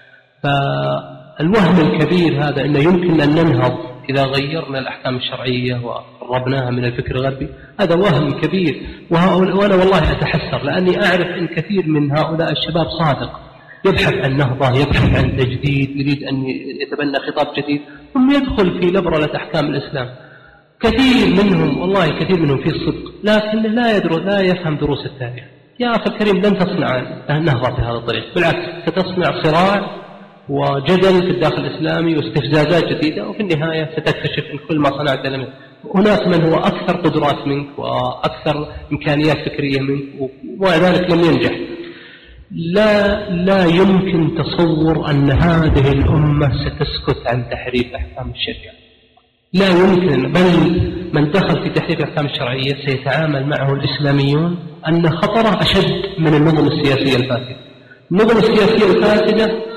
فالوهم الكبير هذا أنه يمكن أن ننهض إذا غيرنا الأحكام الشرعية وقربناها من الفكر الغربي، هذا وهم كبير. وأنا والله أتحسر لأني أعرف أن كثير من هؤلاء الشباب صادق، يبحث عن نهضة، يبحث عن تجديد، يريد أن يتبنى خطاب جديد، ثم يدخل في لبرلة أحكام الإسلام. كثير منهم والله كثير منهم في الصدق، لكن لا يدرس لا يفهم دروس التاريخ. يا أخي الكريم، لن تصنع النهضة بهذا الطريق، بالعكس ستصنع صراع وجدل في الداخل الإسلامي واستفزازات جديدة، وفي النهاية ستكتشف أن كل ما صنعت منك هناك من هو أكثر قدرات منك وأكثر إمكانيات فكرية منك وذلك لم ينجح. لا لا يمكن تصور أن هذه الأمة ستسكت عن تحريف أحكام الشريعة، لا يمكن. بل من دخل في تحريف الأحكام الشرعية سيتعامل معه الإسلاميون أن خطره أشد من النظم السياسية الفاسدة. النظم السياسية الفاسدة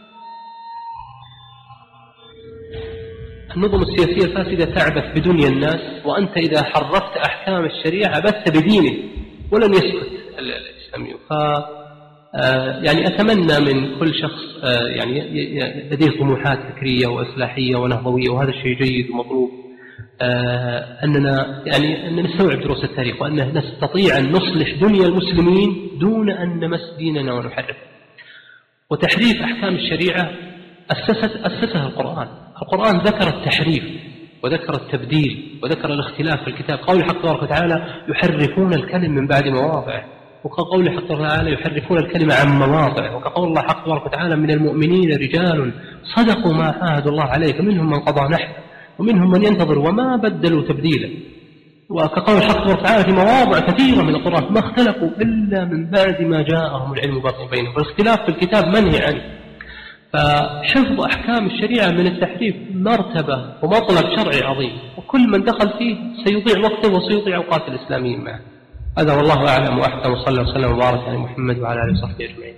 النظم السياسية الفاسدة تعبث بدنيا الناس، وأنت إذا حرفت أحكام الشريعة عبثت بدينه، ولن يسكت الإسلامي. ف يعني أتمنى من كل شخص يعني لديه طموحات فكرية وإصلاحية ونهضوية، وهذا الشيء جيد ومطلوب، أننا يعني أن نستوعب دروس التاريخ، وأن نستطيع أن نصلح دنيا المسلمين دون أن نمس ديننا ونحرفه. وتحريف أحكام الشريعة أسست أسسها القرآن. القرآن ذكر التحريف وذكر التبديل وذكر الاختلاف في الكتاب. قول حق تبارك وتعالى يحرفون الكلم من بعد مواضعه، وكقول حق تبارك وتعالى يحرفون الكلمة عن مواضعه، وكقول الله حق تبارك وتعالى من المؤمنين رجال صدقوا ما عاهدوا الله عليه فمنهم من قضى نحبه ومنهم من ينتظر وما بدلوا تبديلا. وكقول حق تبارك وتعالى في مواضع كثيرة من القرآن ما اختلفوا إلا من بعد ما جاءهم العلم باطن بينهم، والاختلاف في الكتاب منهي عنه. فحفظ أحكام الشريعة من التحريف مرتبة ومطلب شرعي عظيم، وكل من دخل فيه سيضيع وقته وسيضيع أوقات الإسلاميين معه. هذا والله أعلم وأحكم، وصلى وسلم وبارك على محمد وعلى آله وصحبه أجمعين.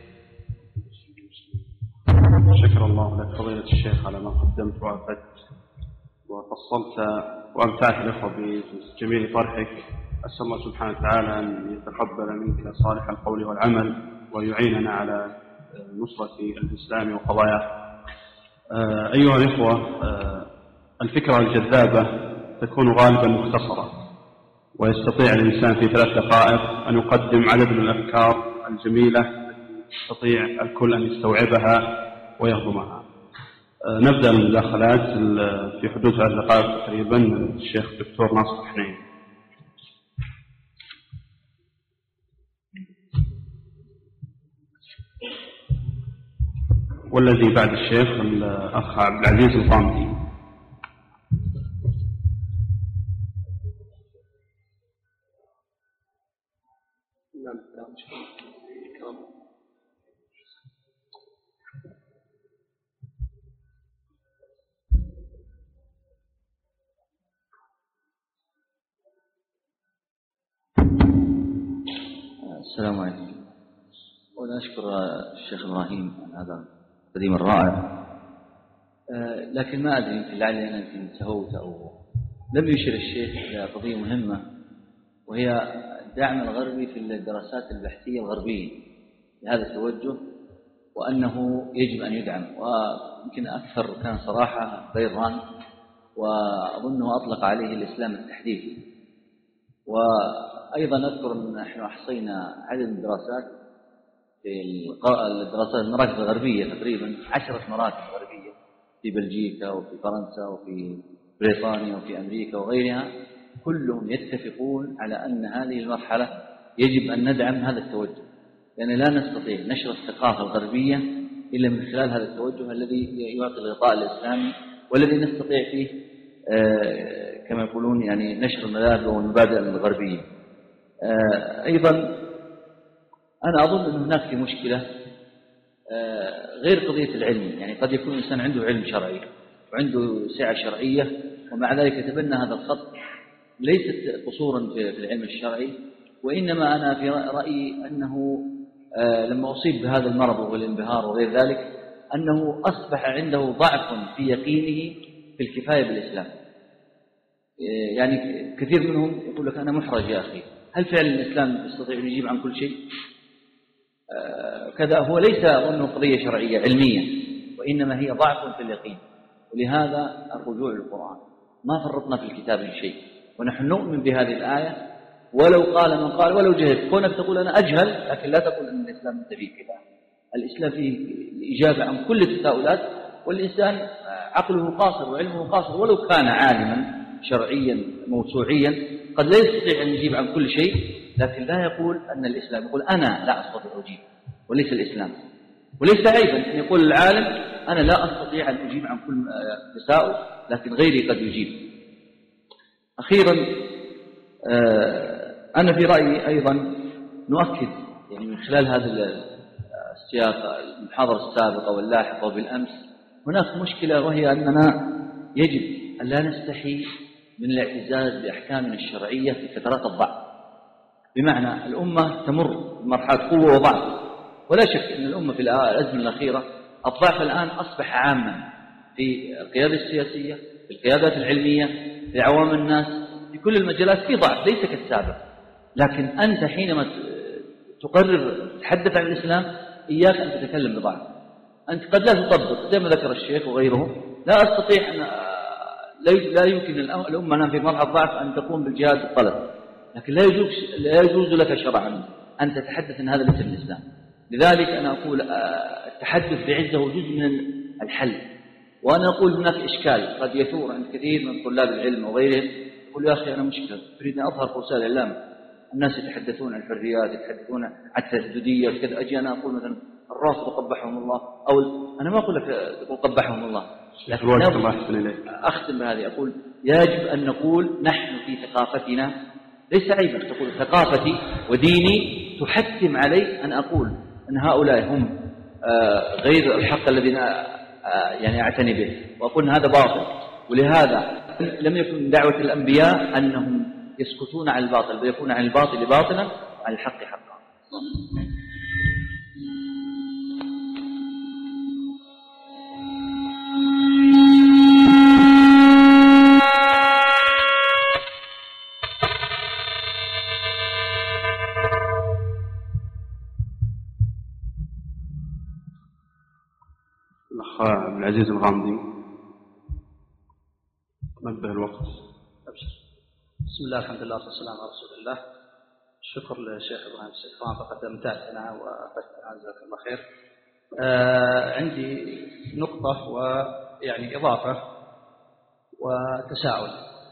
شكر الله لك فضيلة الشيخ على ما قدمت وأفدت وفصلت وأمتعت الأخوة بجميل طرحك. أسأل الله سبحانه وتعالى أن يتقبل منك صالح القول والعمل ويعيننا على نصرة الإسلام وقضاياه. أيها الإخوة، الفكرة الجذابة تكون غالبا مختصرة، ويستطيع الإنسان في ثلاث دقائق أن يقدم عدد من الأفكار الجميلة التي يستطيع الكل أن يستوعبها ويهضمها. نبدأ المداخلات في حدود ثلاث دقائق تقريبا. الشيخ الدكتور ناصر حنين. والذي بعد الشيخ الأخ عبد العزيز الغامدي. السلام عليكم. وأنا أشكر الشيخ إبراهيم عن هذا التقديم الرائع، لكن ما أدري يمكن لعلي أنا يمكن سهوت أو لم يشر الشيخ إلى قضية مهمة، وهي الدعم الغربي في الدراسات البحثية الغربية لهذا التوجه، وأنه يجب أن يدعم. ويمكن أكثر كان صراحة بيران، وأظنه أطلق عليه الإسلام التحديثي. وأيضا أذكر أن نحن أحصينا عدد الدراسات في الدراسات المراكز الغربية، تقريبا عشرة مراكز غربية في بلجيكا وفي فرنسا وفي بريطانيا وفي أمريكا وغيرها، كلهم يتفقون على أن هذه المرحلة يجب أن ندعم هذا التوجه، لأن لا نستطيع نشر الثقافة الغربية إلا من خلال هذا التوجه الذي يعطي الغطاء الإسلامي، والذي نستطيع فيه آه كما يقولون يعني نشر المذاهب والمبادئ الغربية. آه أيضا أنا أظن أن هناك في مشكلة آه غير قضية العلم، يعني قد يكون الإنسان عنده علم شرعي وعنده سعة شرعية، ومع ذلك يتبنى هذا الخط، ليست قصورا في العلم الشرعي، وإنما أنا في رأيي أنه آه لما أصيب بهذا المرض والانبهار وغير ذلك، أنه أصبح عنده ضعف في يقينه في الكفاية بالإسلام. آه يعني كثير منهم يقول لك أنا محرج يا أخي، هل فعلا الإسلام يستطيع أن يجيب عن كل شيء؟ آه كذا هو ليس أنه قضية شرعية علمية، وإنما هي ضعف في اليقين. ولهذا الرجوع للقرآن، ما فرطنا في الكتاب من شيء، ونحن نؤمن بهذه الآية ولو قال من قال ولو جهل. كونك تقول أنا أجهل، لكن لا تقول أن الإسلام أنت فيه كذا. الإسلام فيه الإجابة عن كل التساؤلات، والإنسان عقله قاصر وعلمه قاصر، ولو كان عالما شرعيا موسوعيا قد لا يستطيع أن يجيب عن كل شيء، لكن لا يقول أن الإسلام، يقول أنا لا أستطيع أجيب، وليس الإسلام. وليس عيبا أن يقول العالم أنا لا أستطيع أن أجيب عن كل تساؤل، لكن غيري قد يجيب. أخيرا أنا في رأيي أيضا نؤكد يعني من خلال هذا السياق المحاضرة السابقة واللاحقة وبالأمس، هناك مشكلة، وهي أننا يجب أن لا نستحي من الاعتزاز بأحكامنا الشرعية في فترات الضعف. بمعنى الأمة تمر بمرحلة قوة وضعف، ولا شك أن الأمة في الأزمة الأخيرة الضعف الآن أصبح عاما في القيادة السياسية، في القيادات العلمية، في عوام الناس، في كل المجالات في ضعف ليس كالسابق. لكن أنت حينما تقرر تتحدث عن الإسلام إياك أن تتكلم بضعف. أنت قد لا تطبق زي ما ذكر الشيخ وغيره، لا أستطيع أن لا يمكن الأمة الآن في مرحلة ضعف أن تقوم بالجهاد بالطلب، لكن لا يجوز لا يجوز لك شرعا أن تتحدث أن هذا ليس من الإسلام. لذلك أنا أقول التحدث بعزة هو جزء من الحل. وأنا أقول هناك إشكال قد يثور عند كثير من طلاب العلم وغيرهم، يقول يا أخي أنا مشكلة أريد أن أظهر في وسائل الإعلام، الناس يتحدثون عن الحريات، يتحدثون عن التشددية وكذا، أجي أنا أقول مثلا الرافضة قبحهم الله، أو أنا ما أقول لك تقول قبحهم الله، لكن أختم بهذه، أقول يجب أن نقول نحن في ثقافتنا ليس عيبا تقول ثقافتي وديني تحتم علي أن أقول أن هؤلاء هم غير الحق الذي يعني أعتني به، وأقول هذا باطل. ولهذا لم يكن دعوة الأنبياء أنهم يسكتون عن الباطل، بل يكون عن الباطل باطلا وعن الحق حقا. الأخ عبد العزيز الغامدي، نبه الوقت. بسم الله الحمد لله والسلام على رسول الله. الشكر للشيخ إبراهيم السكران فقد أمتعتنا وأفدتنا جزاك الله خير. آه عندي نقطة ويعني إضافة وتساؤل.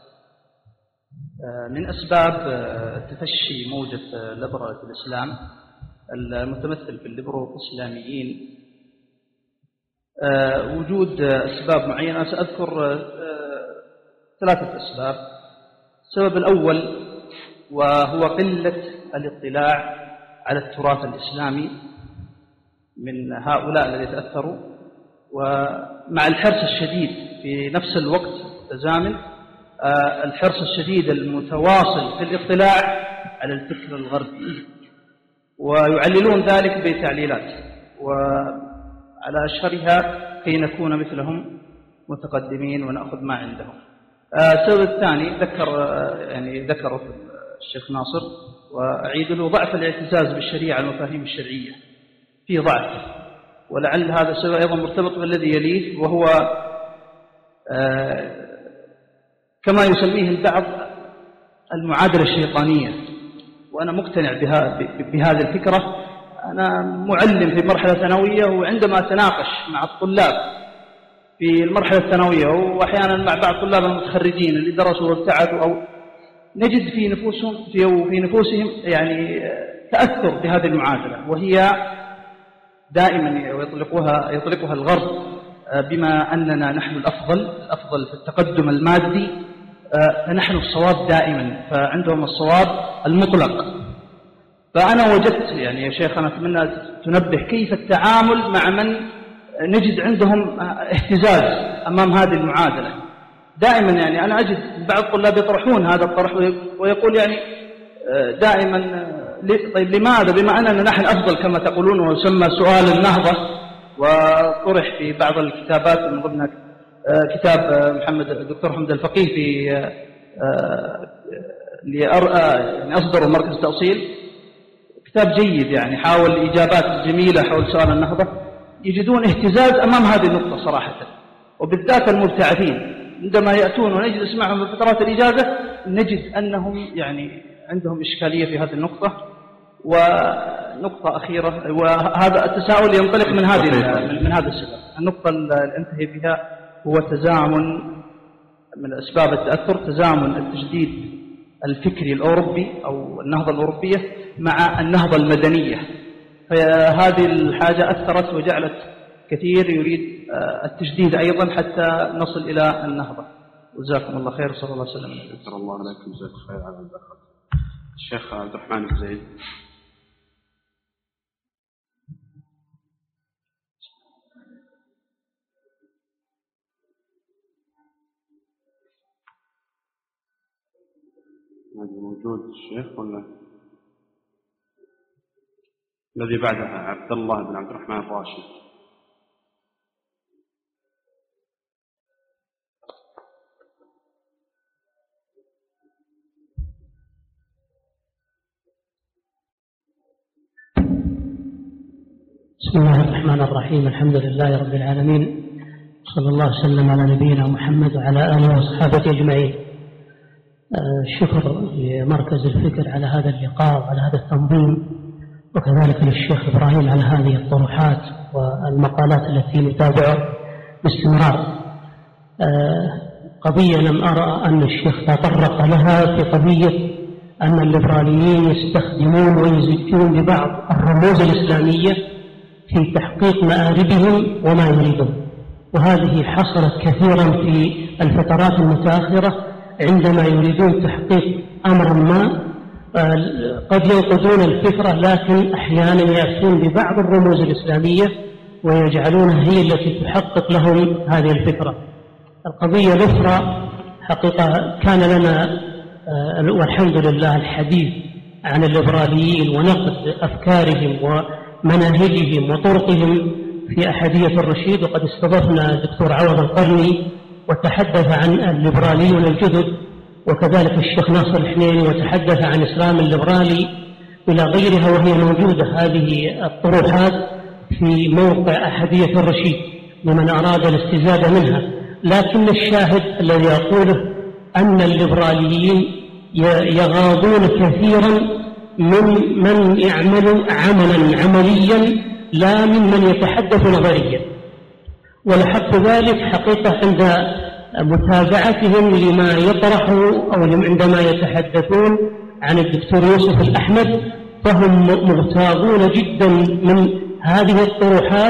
آه من أسباب آه تفشي موجة ليبرالية الإسلام المتمثل في الليبرو الإسلاميين وجود أسباب معينة. سأذكر ثلاثة أسباب. السبب الأول وهو قلة الاطلاع على التراث الإسلامي من هؤلاء الذين تأثروا، ومع الحرص الشديد في نفس الوقت تزامن الحرص الشديد المتواصل في الاطلاع على الفكر الغربي، ويعللون ذلك بتعليلات، وعلى أشهرها كي نكون مثلهم متقدمين ونأخذ ما عندهم. السبب الثاني ذكر يعني ذكره الشيخ ناصر وأعيد له ضعف الاعتزاز بالشريعة المفاهيم الشرعية، في ضعف، ولعل هذا السبب أيضا مرتبط بالذي يليه، وهو كما يسميه البعض المعادلة الشيطانية. وأنا مقتنع بها بهذه الفكرة. أنا معلم في مرحلة ثانوية، وعندما أتناقش مع الطلاب في المرحلة الثانوية وأحيانا مع بعض الطلاب المتخرجين اللي درسوا وابتعدوا، أو نجد في نفوسهم في, في نفوسهم يعني تأثر بهذه المعادلة، وهي دائما يطلقها يطلقها الغرب بما أننا نحن الأفضل الأفضل في التقدم المادي، فنحن الصواب دائما، فعندهم الصواب المطلق. فأنا وجدت يعني يا شيخ، أنا أتمنى تنبه كيف التعامل مع من نجد عندهم اهتزاز أمام هذه المعادلة. دائما يعني أنا أجد بعض الطلاب يطرحون هذا الطرح ويقول يعني دائما طيب لماذا بما أننا نحن أفضل كما تقولون، ويسمى سؤال النهضة، وطرح في بعض الكتابات من ضمن كتاب محمد الدكتور حمد الفقيه في يعني أصدر مركز التأصيل، كتاب جيد يعني حاول إجابات جميلة حول سؤال النهضة. يجدون اهتزاز أمام هذه النقطة صراحة، وبالذات المبتعثين عندما يأتون ونجلس معهم في فترات الإجازة نجد أنهم يعني عندهم إشكالية في هذه النقطة. ونقطة أخيرة، وهذا التساؤل ينطلق من هذه من هذا السبب. النقطة اللي انتهي بها هو تزامن من أسباب التأثر، تزامن التجديد الفكري الأوروبي أو النهضة الأوروبية مع النهضة المدنية. فهذه الحاجة أثرت وجعلت كثير يريد التجديد أيضا حتى نصل إلى النهضة. جزاكم الله خير، صلى الله عليه وسلم. شكر الله عليكم، جزاك خير على البركة. الشيخ عبد الرحمن بن زيد. موجود الشيخ ولا الذي بعدها؟ عبد الله بن عبد الرحمن الراشد. بسم الله الرحمن الرحيم. الحمد لله رب العالمين، صلى الله وسلم على نبينا محمد وعلى آله وصحبه أجمعين. الشكر لمركز الفكر على هذا اللقاء وعلى هذا التنظيم، وكذلك للشيخ إبراهيم على هذه الطروحات والمقالات التي نتابعها باستمرار. قضية لم أرى أن الشيخ تطرق لها في قضية أن الليبراليين يستخدمون ويزجون ببعض الرموز الإسلامية في تحقيق مآربهم وما يريدون، وهذه حصلت كثيرا في الفترات المتأخرة عندما يريدون تحقيق أمر ما. قد ينقضون الفكرة، لكن أحيانا يأتون ببعض الرموز الإسلامية ويجعلونها هي التي تحقق لهم هذه الفكرة. القضية الأخرى حقيقة كان لنا والحمد لله الحديث عن الليبراليين ونقد أفكارهم ومناهجهم وطرقهم في أحدية الرشيد، وقد استضفنا الدكتور عوض القرني وتحدث عن الليبراليون الجدد، وكذلك الشيخ ناصر الحنيني وتحدث عن إسلام الليبرالي إلى غيرها، وهي موجودة هذه الطروحات في موقع أحدية الرشيد لمن أراد الاستزادة منها. لكن الشاهد الذي أقوله أن الليبراليين يغاضون كثيرا من من يعمل عملا عمليا لا ممن يتحدث نظريا. ولحق ذلك حقيقة عند متابعتهم لما يطرحوا أو عندما يتحدثون عن الدكتور يوسف الأحمد، فهم مغتاظون جدا من هذه الطروحات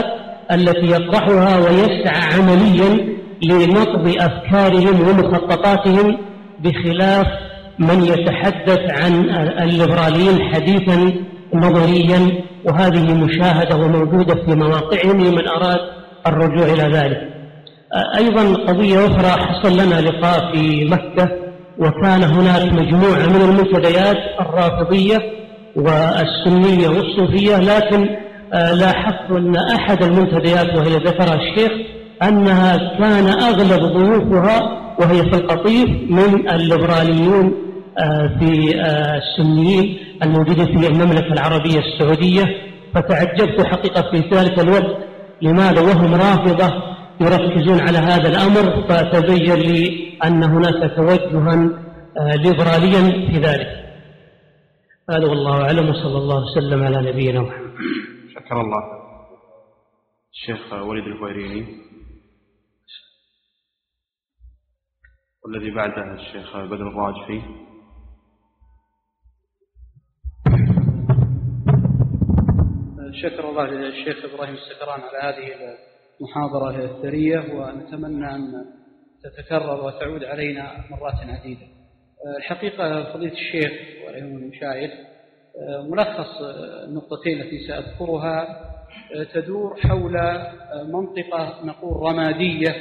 التي يطرحها ويسعى عمليا لنقض أفكارهم ومخططاتهم، بخلاف من يتحدث عن الليبراليين حديثا نظريا، وهذه مشاهدة وموجودة في مواقعهم لمن أراد الرجوع إلى ذلك. أيضا قضية أخرى، حصل لنا لقاء في مكة وكان هناك مجموعة من المنتديات الرافضية والسنية والصوفية، لكن لاحظت أن أحد المنتديات وهي ذكرها الشيخ أنها كان أغلب ضيوفها وهي في القطيف من الليبراليون في السنيين الموجودين في المملكة العربية السعودية، فتعجبت حقيقة في ذلك الوقت لماذا وهم رافضة يركزون على هذا الأمر، فتبين لي أن هناك توجها ليبراليا في ذلك. هذا والله أعلم، وصلى الله وسلم على نبينا محمد. شكر الله. الشيخ وليد الهويريني، والذي بعدها الشيخ بدر الراجحي. شكر الله للشيخ إبراهيم السكران على هذه المحاضرة الثرية، ونتمنى أن تتكرر وتعود علينا مرات عديدة. الحقيقة فضيلة الشيخ وأيها المشايخ، ملخص النقطتين التي سأذكرها تدور حول منطقة نقول رمادية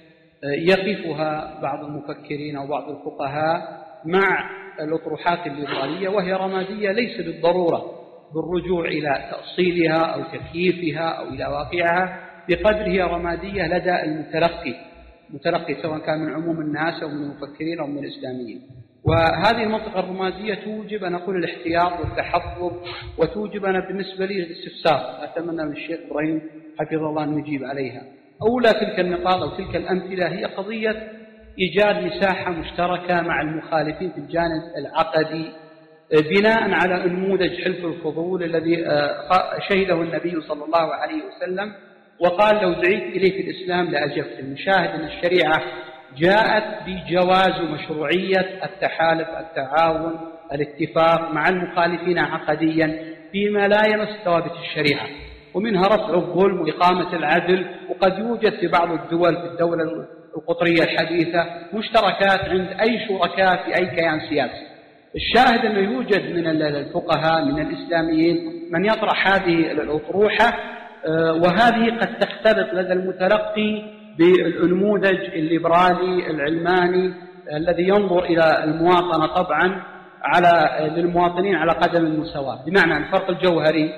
يقفها بعض المفكرين أو بعض الفقهاء مع الأطروحات الليبرالية، وهي رمادية ليس بالضرورة بالرجوع إلى تأصيلها أو تكييفها أو إلى واقعها، بقدر هي رمادية لدى المتلقي متلقي سواء كان من عموم الناس أو من المفكرين أو من الإسلاميين. وهذه المنطقة الرمادية توجب أن نقول الاحتياط والتحفظ، وتوجب أنا بالنسبة لي الاستفسار. أتمنى من الشيخ إبراهيم حفظه الله أن يجيب عليها. أولى تلك النقاط أو تلك الأمثلة هي قضية إيجاد مساحة مشتركة مع المخالفين في الجانب العقدي، بناء على نموذج حلف الفضول الذي شهده النبي صلى الله عليه وسلم وقال: لو دعيت إليه في الإسلام لأجبت. المشاهد أن الشريعة جاءت بجواز مشروعية التحالف، التعاون، الاتفاق مع المخالفين عقديا فيما لا يمس ثوابت الشريعة، ومنها رفع الظلم وإقامة العدل. وقد يوجد في بعض الدول في الدولة القطرية الحديثة مشتركات عند أي شركاء في أي كيان سياسي. الشاهد أنه يوجد من الفقهاء من الإسلاميين من يطرح هذه الأطروحة، وهذه قد تختلط لدى المتلقي بالنموذج الليبرالي العلماني الذي ينظر إلى المواطنة طبعا على للمواطنين على قدم المساواة، بمعنى الفرق الجوهري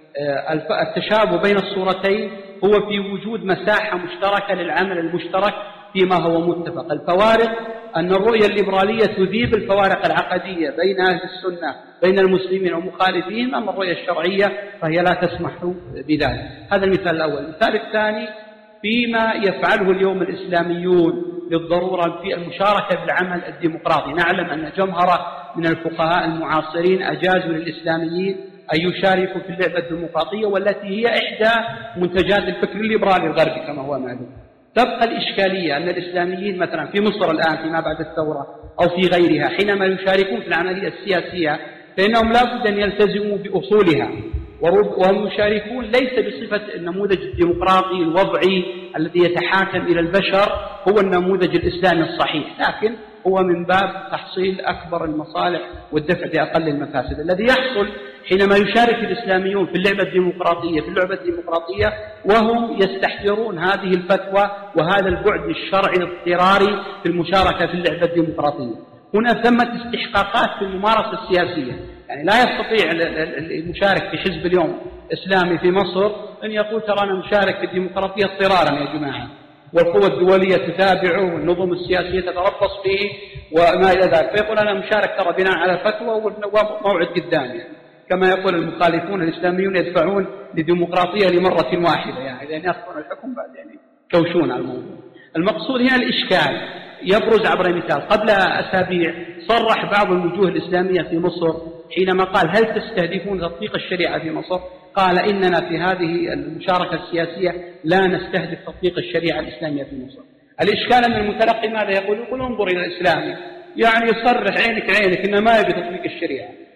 التشابه بين الصورتين هو في وجود مساحة مشتركة للعمل المشترك فيما هو متفق. الفوارق أن الرؤية الليبرالية تذيب الفوارق العقدية بين أهل السنة بين المسلمين والمخالفين، أما الرؤية الشرعية فهي لا تسمح بذلك. هذا المثال الأول. المثال الثاني فيما يفعله اليوم الإسلاميون للضرورة في المشاركة بالعمل الديمقراطي. نعلم أن جمهرة من الفقهاء المعاصرين أجازوا للإسلاميين أن يشاركوا في اللعبة الديمقراطية، والتي هي إحدى منتجات الفكر الليبرالي الغربي كما هو معلوم. تبقى الإشكالية أن الإسلاميين مثلا في مصر الآن فيما بعد الثورة أو في غيرها حينما يشاركون في العملية السياسية فإنهم لا بد أن يلتزموا بأصولها، وهم يشاركون ليس بصفة النموذج الديمقراطي الوضعي الذي يتحاكم إلى البشر هو النموذج الإسلامي الصحيح، لكن هو من باب تحصيل أكبر المصالح والدفع بأقل المفاسد. الذي يحصل حينما يشارك الإسلاميون في اللعبة الديمقراطية في اللعبة الديمقراطية وهم يستحضرون هذه الفتوى وهذا البعد الشرعي الاضطراري في المشاركة في اللعبة الديمقراطية. هنا ثمة استحقاقات في الممارسة السياسية، يعني لا يستطيع المشارك في حزب اليوم إسلامي في مصر أن يقول ترى أنا مشارك في الديمقراطية اضطرارا يا جماعة، والقوى الدولية تتابعه والنظم السياسية تتربص به وما إلى ذلك، فيقول أنا مشارك ترى بناء على فتوى وموعد قدام، يعني كما يقول المخالفون الإسلاميون يدفعون لديمقراطية لمرة واحدة، يعني لأن يأخذون الحكم بعد يعني كوشون على الموضوع. المقصود هنا الإشكال يبرز عبر مثال. قبل أسابيع صرح بعض الوجوه الإسلامية في مصر حينما قال هل تستهدفون تطبيق الشريعة في مصر؟ قال إننا في هذه المشاركة السياسية لا نستهدف تطبيق الشريعة الإسلامية في مصر. الإشكال أن المتلقي ماذا يقول؟ يقول انظر إلى الإسلامي، يعني يصرح عينك عينك إنه ما يبي تطبيق الشريعة.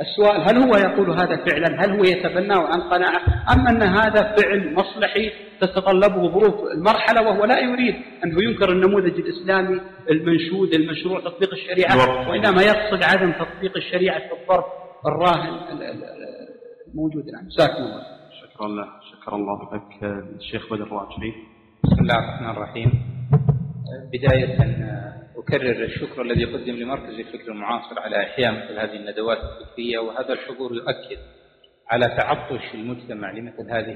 السؤال هل هو يقول هذا فعلا، هل هو يتبناه عن قناعة، أم أن هذا فعل مصلحي تتطلبه ظروف المرحلة وهو لا يريد أنه ينكر النموذج الإسلامي المنشود المشروع تطبيق الشريعة، وإنما يقصد عدم تطبيق الشريعة في الظرف الراهن الموجود الآن. جزاكم الله. شكرا الله. شكرا الله لك الشيخ بدر الراجحي. بسم الله الرحمن الرحيم. بداية أكرر الشكر الذي قدم لمركز الفكر المعاصر على إحياء مثل هذه الندوات الفكرية، وهذا الحضور يؤكد على تعطش المجتمع لمثل هذه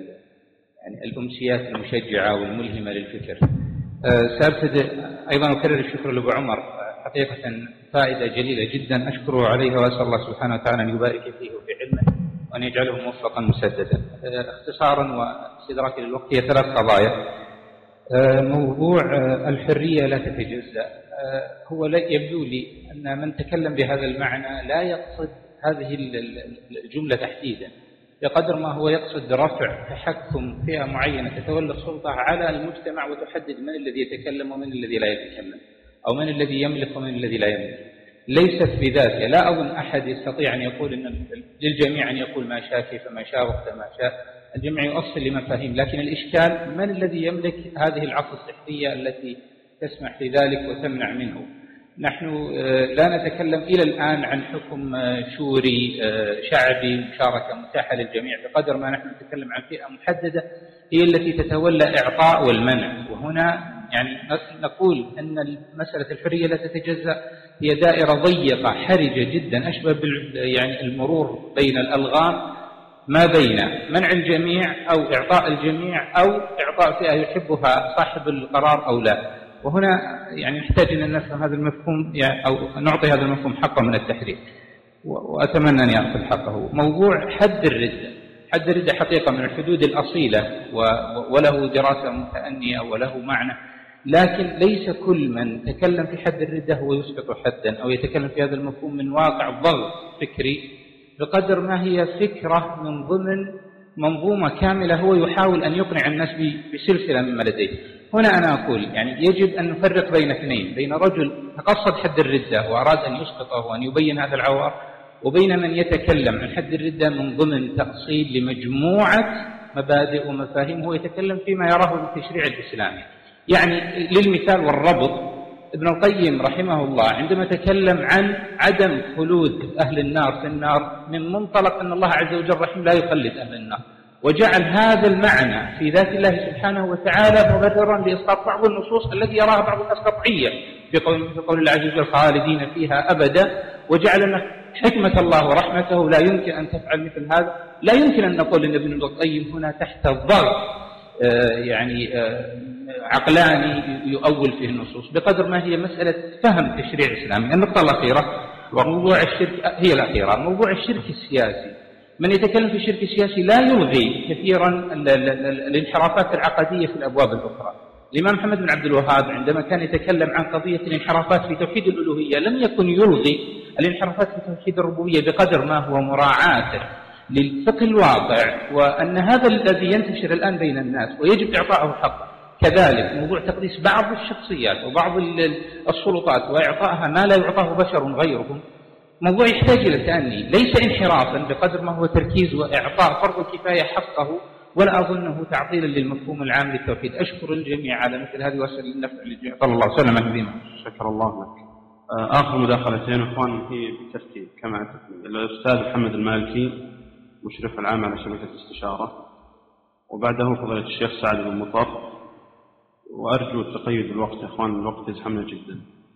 يعني الأمسيات المشجعة والملهمة للفكر. سأبتدئ أيضا أكرر الشكر لأبو عمر، حقيقة فائدة جليلة جدا أشكره عليها، وأسأل الله سبحانه وتعالى أن يبارك فيه وفي علمه وأن يجعله موفقا مسددا. اختصارا واستدراكا للوقت، هي ثلاث قضايا. موضوع الحرية لا تتجزأ، هو يبدو لي أن من تكلم بهذا المعنى لا يقصد هذه الجملة تحديدا، بقدر ما هو يقصد رفع تحكم فئة معينة تتولى السلطة على المجتمع وتحدد من الذي يتكلم ومن الذي لا يتكلم، أو من الذي يملك ومن الذي لا يملك. ليست بذاتها، لا أظن أحد يستطيع أن يقول أن للجميع أن يقول ما شاء كيفما شاء وقتما شاء، الجميع يؤصل لمفاهيم، لكن الإشكال من الذي يملك هذه العصا السحرية التي تسمح بذلك وتمنع منه. نحن لا نتكلم إلى الآن عن حكم شوري شعبي مشاركة متاحة للجميع، بقدر ما نحن نتكلم عن فئة محددة هي التي تتولى إعطاء والمنع. وهنا يعني نقول أن مسألة الحرية لا تتجزأ هي دائرة ضيقة حرجة جدا، أشبه يعني المرور بين الألغام ما بين منع الجميع أو إعطاء الجميع أو إعطاء فئة يحبها صاحب القرار أو لا. وهنا يعني نحتاج أن نفهم هذا المفهوم يعني أو نعطي هذا المفهوم حقه من التحرير، وأتمنى أن يأخذ حقه. موضوع حد الردة، حد الردة حقيقة من الحدود الأصيلة وله دراسة متأنية وله معنى، لكن ليس كل من تكلم في حد الردة هو يسقط حدا أو يتكلم في هذا المفهوم من واقع ضغط فكري، بقدر ما هي فكرة من ضمن منظومة كاملة هو يحاول أن يقنع الناس بسلسلة مما لديه. هنا أنا أقول يعني يجب أن نفرق بين اثنين، بين رجل تقصد حد الردة وأراد أن يسقطه وأن يبين هذا العوار، وبين من يتكلم عن حد الردة من ضمن تأصيل لمجموعة مبادئ ومفاهيم هو يتكلم فيما يراه بالتشريع الإسلامي. يعني للمثال والربط، ابن القيم رحمه الله عندما تكلم عن عدم خلود أهل النار في النار من منطلق أن الله عز وجل رحيم لا يخلد أهل النار، وجعل هذا المعنى في ذات الله سبحانه وتعالى مبررا لإسقاط بعض النصوص التي يراها بعض الناس قطعية بقول, بقول الله عز وجل خالدين فيها أبدا، وجعل أن حكمة الله ورحمته لا يمكن أن تفعل مثل هذا. لا يمكن أن نقول أن ابن القيم هنا تحت الضغط آه يعني آه عقلاني يؤول فيه النصوص، بقدر ما هي مسألة فهم تشريع إسلامي. النقطة الأخيرة وموضوع الشرك، هي الأخيرة، موضوع الشرك السياسي. من يتكلم في الشرك السياسي لا يلغي كثيرا الانحرافات العقدية في الأبواب الأخرى. الإمام محمد بن عبد الوهاب عندما كان يتكلم عن قضية الانحرافات في توحيد الألوهية لم يكن يلغي الانحرافات في توحيد الربوبية، بقدر ما هو مراعاة للفقه الواقع وأن هذا الذي ينتشر الآن بين الناس ويجب إعطائه حقه. كذلك موضوع تقديس بعض الشخصيات وبعض السلطات وإعطائها ما لا يعطاه بشر غيرهم موضوع يحتاج إلى تأني، ليس انحرافا بقدر ما هو تركيز وإعطاء فرض الكفاية حقه، ولا أظنه تعطيلا للمفهوم العام للتوحيد. أشكر الجميع على مثل هذه وأسأل النفع للجميع. صلى الله وسلم على نبينا. شكر الله لك. آخر مداخلتين أخوان هي بالترتيب كما أعتقد. الأستاذ محمد المالكي مشرف العام على شبكة الاستشارة، وبعده فضيلة الشيخ سعد بن مطر، وأرجو التقيد بالوقت يا أخوان، الوقت يزحمنا جدا.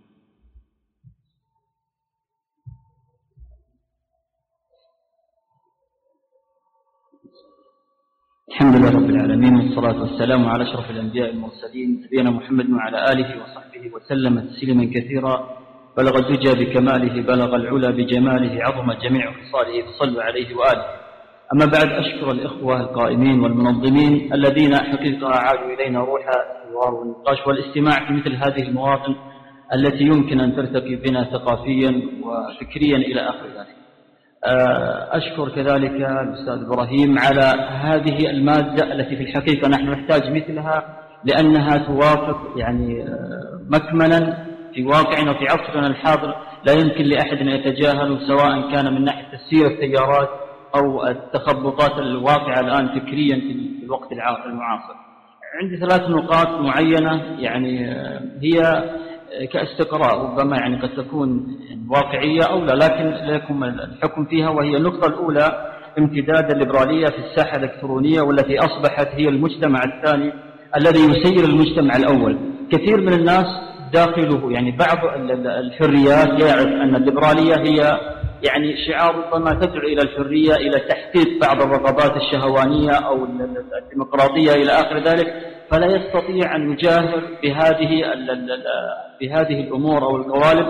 الحمد لله رب العالمين، والصلاة والسلام على أشرف الأنبياء المرسلين نبينا محمد وعلى آله وصحبه وسلم تسليما كثيرا. بلغ الدجى بكماله، بلغ العلا بجماله، عظم جميع خصاله، فصلوا عليه وآله. أما بعد، أشكر الإخوة القائمين والمنظمين الذين حقيقة عادوا إلينا روح الحوار والنقاش والاستماع في مثل هذه المواطن التي يمكن أن ترتقي بنا ثقافيا وفكريا إلى آخر ذلك. أشكر كذلك الأستاذ إبراهيم على هذه المادة التي في الحقيقة نحن نحتاج مثلها، لأنها توافق يعني مكمنا في واقعنا وفي عصرنا الحاضر لا يمكن لأحد أن يتجاهله، سواء كان من ناحية تسيير التيارات أو التخبطات الواقعة الآن فكريا في الوقت المعاصر. عندي ثلاث نقاط معينة يعني هي كاستقراء، ربما يعني قد تكون واقعية أو لا، لكن لكم الحكم فيها. وهي النقطة الأولى امتداد الليبرالية في الساحة الإلكترونية، والتي أصبحت هي المجتمع الثاني الذي يسير المجتمع الأول. كثير من الناس داخله يعني بعض الحريات يعرف أن الليبرالية هي يعني شعار ربما تدعو إلى الحرية، إلى تحقيق بعض الرغبات الشهوانية أو الديمقراطية إلى آخر ذلك، فلا يستطيع أن يجاهر بهذه بهذه الأمور أو القوالب،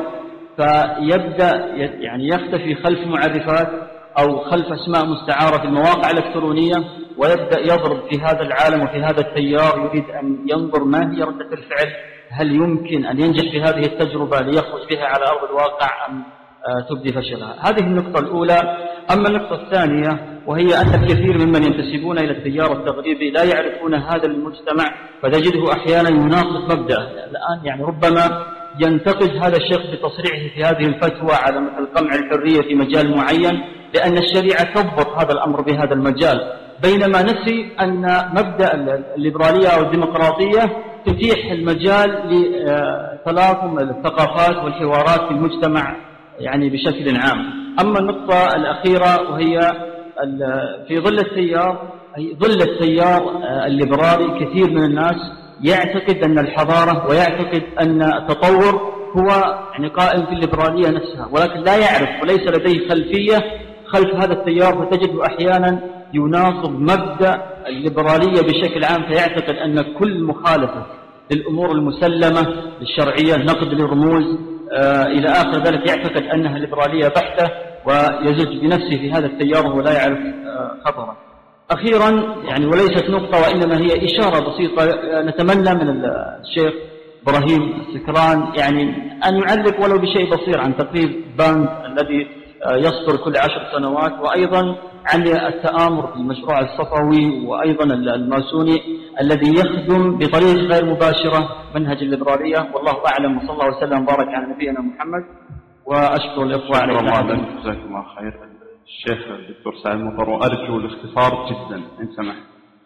فيبدأ يعني يختفي خلف معرفات أو خلف أسماء مستعارة في المواقع الإلكترونية، ويبدأ يضرب في هذا العالم وفي هذا التيار، يريد أن ينظر ما هي ردة الفعل، هل يمكن أن ينجح في هذه التجربة ليخرج بها على أرض الواقع أم تبدي فشلها. هذه النقطة الأولى. أما النقطة الثانية وهي أن الكثير ممن ينتسبون إلى التيار التغريبي لا يعرفون هذا المجتمع، فتجده أحيانا يناقض مبدأ. الآن يعني ربما ينتقد هذا الشخص بتصريحه في هذه الفتوى على مثل قمع الحرية في مجال معين، لأن الشريعة تضبط هذا الأمر بهذا المجال، بينما نسي أن مبدأ الليبرالية أو الديمقراطية تتيح المجال لتلاطم الثقافات والحوارات في المجتمع يعني بشكل عام. أما النقطة الأخيرة وهي في ظل التيار ظل التيار الليبرالي، كثير من الناس يعتقد أن الحضارة ويعتقد أن التطور هو يعني قائم في الليبرالية نفسها، ولكن لا يعرف وليس لديه خلفية خلف هذا التيار، فتجد أحيانا يناقض مبدأ الليبرالية بشكل عام، فيعتقد أن كل مخالفة للأمور المسلمة للشرعية، نقد للرموز آه إلى آخر ذلك، يعتقد أنها ليبرالية بحتة ويزج بنفسه في هذا التيار وهو لا يعرف آه خطره. أخيرا يعني وليست نقطة وإنما هي إشارة بسيطة، نتمنى من الشيخ إبراهيم السكران يعني أن يعلق ولو بشيء بسيط عن تقرير باند الذي يصدر كل عشر سنوات، وأيضا عن التآمر في المشروع الصفوي وأيضا الماسوني الذي يخدم بطريقة غير مباشرة منهج الليبرالية. والله أعلم، وصلى الله وسلم وبارك على نبينا محمد، وأشكر الإخوة على الله. جزاكم الله خير. الشيخ الدكتور سعد مطر، وأرجو الاختصار جدا إن سمحت.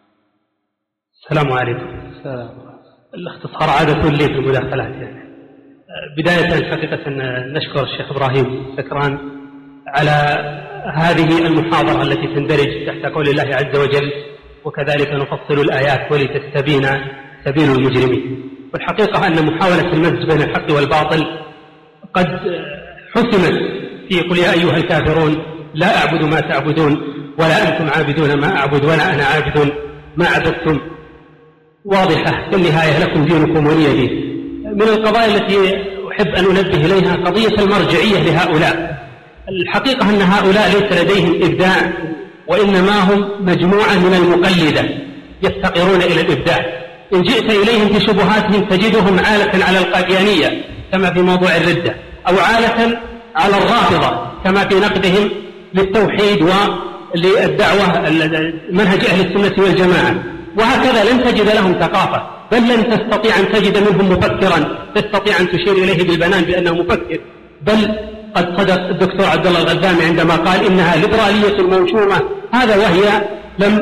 السلام عليكم. الاختصار عادة لي في المداخلات يعني. بداية حقيقة نشكر الشيخ إبراهيم سكران على هذه المحاضرة التي تندرج تحت قول الله عز وجل وكذلك نفصل الآيات ولتستبين سبيل المجرمين. والحقيقة أن محاولة المزج بين الحق والباطل قد حسمت في قل يا أيها الكافرون لا أعبد ما تعبدون ولا أنتم عابدون ما أعبد ولا أنا عابد ما عبدتم، واضحة في النهاية لكم دينكم ولي دين. من القضايا التي أحب أن أنبه إليها قضية المرجعية لهؤلاء. الحقيقة أن هؤلاء ليس لديهم إبداع، وإنما هم مجموعة من المقلدة يفتقرون إلى الإبداع. إن جئت إليهم في شبهاتهم تجدهم عالة على القاديانية كما في موضوع الردة، أو عالة على الرافضة كما في نقدهم للتوحيد وللدعوة منهج أهل السنة والجماعة. وهكذا لن تجد لهم ثقافة، بل لن تستطيع أن تجد منهم مفكرا تستطيع أن تشير إليه بالبنان بأنه مفكر. بل قد صدق الدكتور عبد الله الغزامي عندما قال إنها ليبرالية موشومة، هذا وهي لم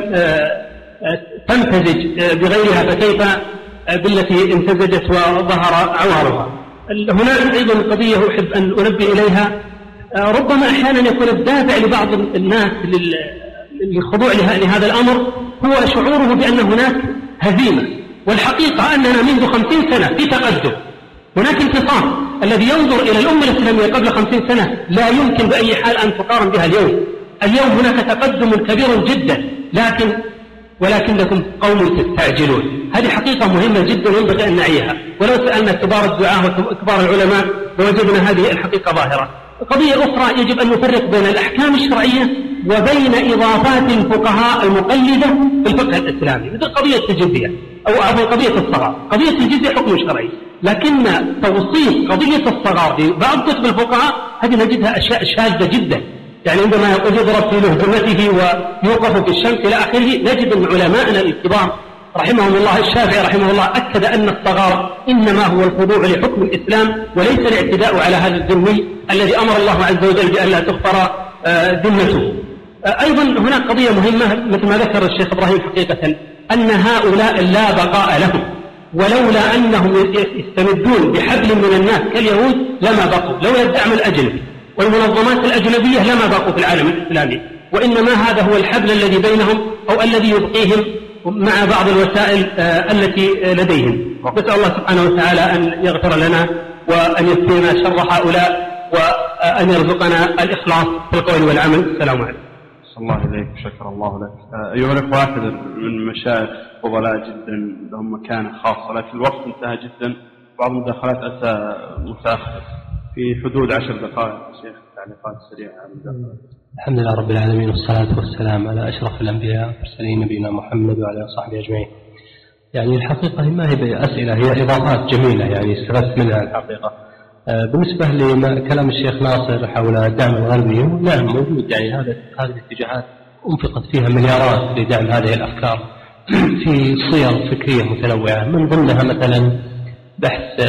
تمتزج بغيرها، فكيف بالتي امتزجت وظهر عوارها. هناك أيضا قضية أحب أن أنبه إليها، ربما أحيانا يكون الدافع لبعض الناس للخضوع لهذا الأمر هو شعوره بأن هناك هزيمة، والحقيقة أننا منذ خمسين سنة في تقدم، هناك انتصار. الذي ينظر إلى الأمة الإسلامية قبل خمسين سنة لا يمكن بأي حال أن تقارن بها اليوم. اليوم هناك تقدم كبير جدا، لكن ولكنكم قوم تستعجلون. هذه حقيقة مهمة جدا ينبغي أن نعيها، ولو سألنا كبار الدعاة وكبار العلماء لوجدنا هذه الحقيقة ظاهرة. قضية أخرى يجب أن نفرق بين الأحكام الشرعية وبين إضافات الفقهاء المقلدة في الفقه الإسلامي، مثل قضية الجزية أو قضية الصغار. قضية الجزية حكم شرعي، لكن توصيف قضية الصغار في بعض كتب الفقهاء هذه نجدها أشياء شاذة جدا. يعني عندما يقول يضرب في لهجمته ويوقف في الشمس إلى آخره، نجد من علماءنا الكبار رحمهم الله الشافعي رحمه الله أكد أن الصغار إنما هو الخضوع لحكم الإسلام وليس الاعتداء على هذا الذمي الذي أمر الله عز وجل بأن لا تغفر ذمته. أيضا هناك قضية مهمة مثل ما ذكر الشيخ إبراهيم حقيقة، أن هؤلاء لا بقاء لهم، ولولا أنهم يستمدون بحبل من الناس كاليهود لما بقوا، لولا الدعم الأجنبي والمنظمات الأجنبية لما بقوا في العالم الإسلامي، وإنما هذا هو الحبل الذي بينهم أو الذي يبقيهم مع بعض الوسائل التي لديهم. نسأل الله سبحانه وتعالى أن يغفر لنا وأن يكفينا شر هؤلاء وأن يرزقنا الإخلاص في القول والعمل. السلام عليكم. الله إليك وشكر الله لك. أيها الأخوة، واحد من مشايخ فضلاء جدا لهم مكانة خاصة، لكن الوقت انتهى جدا، بعض المداخلات أتى متأخر في حدود عشر دقائق. شيخ تعليقات سريعة على المداخلات. الحمد لله رب العالمين، والصلاة والسلام على أشرف الأنبياء والمرسلين نبينا محمد وعلى صحبه أجمعين. يعني الحقيقة ما هي بأسئلة، هي إضافات جميلة يعني استفدت منها الحقيقة. بالنسبة لكلام الشيخ ناصر حول الدعم الغربي، نعم موجود، يعني هذا هذه الاتجاهات أنفقت فيها مليارات لدعم هذه الأفكار في صيغ فكرية متنوعة، من ضمنها مثلا بحث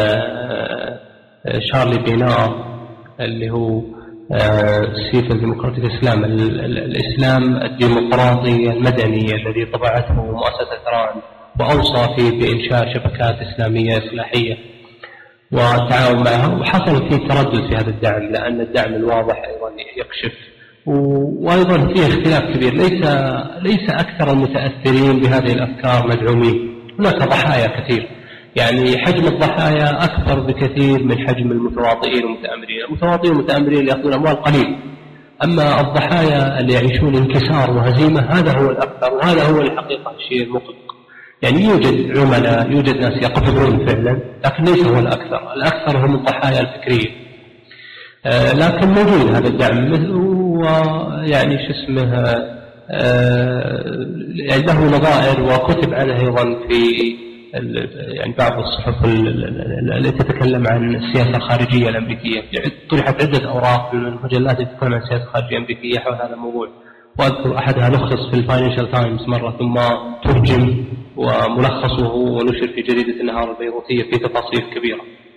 شارلي بينار اللي هو سيف الديمقراطي الإسلام، الإسلام الديمقراطي المدني الذي طبعته مؤسسة ران، وأوصى فيه بإنشاء شبكات إسلامية إصلاحية والتعاون معها، وحصل فيه تردد في هذا الدعم لأن الدعم الواضح أيضا يكشف، وأيضا فيه اختلاف كبير، ليس ليس أكثر المتأثرين بهذه الأفكار مدعومين، هناك ضحايا كثير، يعني حجم الضحايا أكثر بكثير من حجم المتواطئين والمتآمرين. المتواطئين والمتآمرين يأخذون أموال قليل، أما الضحايا اللي يعيشون انكسار وهزيمة هذا هو الأكثر، وهذا هو الحقيقة الشيء المقلق. يعني يوجد عملاء، يوجد ناس يقفزون فعلا، لكن ليس هو الأكثر، الأكثر هم الضحايا الفكرية. آه لكن موجود هذا الدعم، ويعني شو اسمه آه له نظائر وكتب عنه أيضا في يعني بعض الصحف التي تتكلم عن السياسة الخارجية الأمريكية، طرحت عدة أوراق من المجلات التي تتكلم عن السياسة الخارجية الأمريكية حول هذا الموضوع، وأذكر أحدها لخص في الفاينانشال تايمز مرة، ثم ترجم وملخصه ونشر في جريدة النهار البيروتية في تفاصيل كبيرة.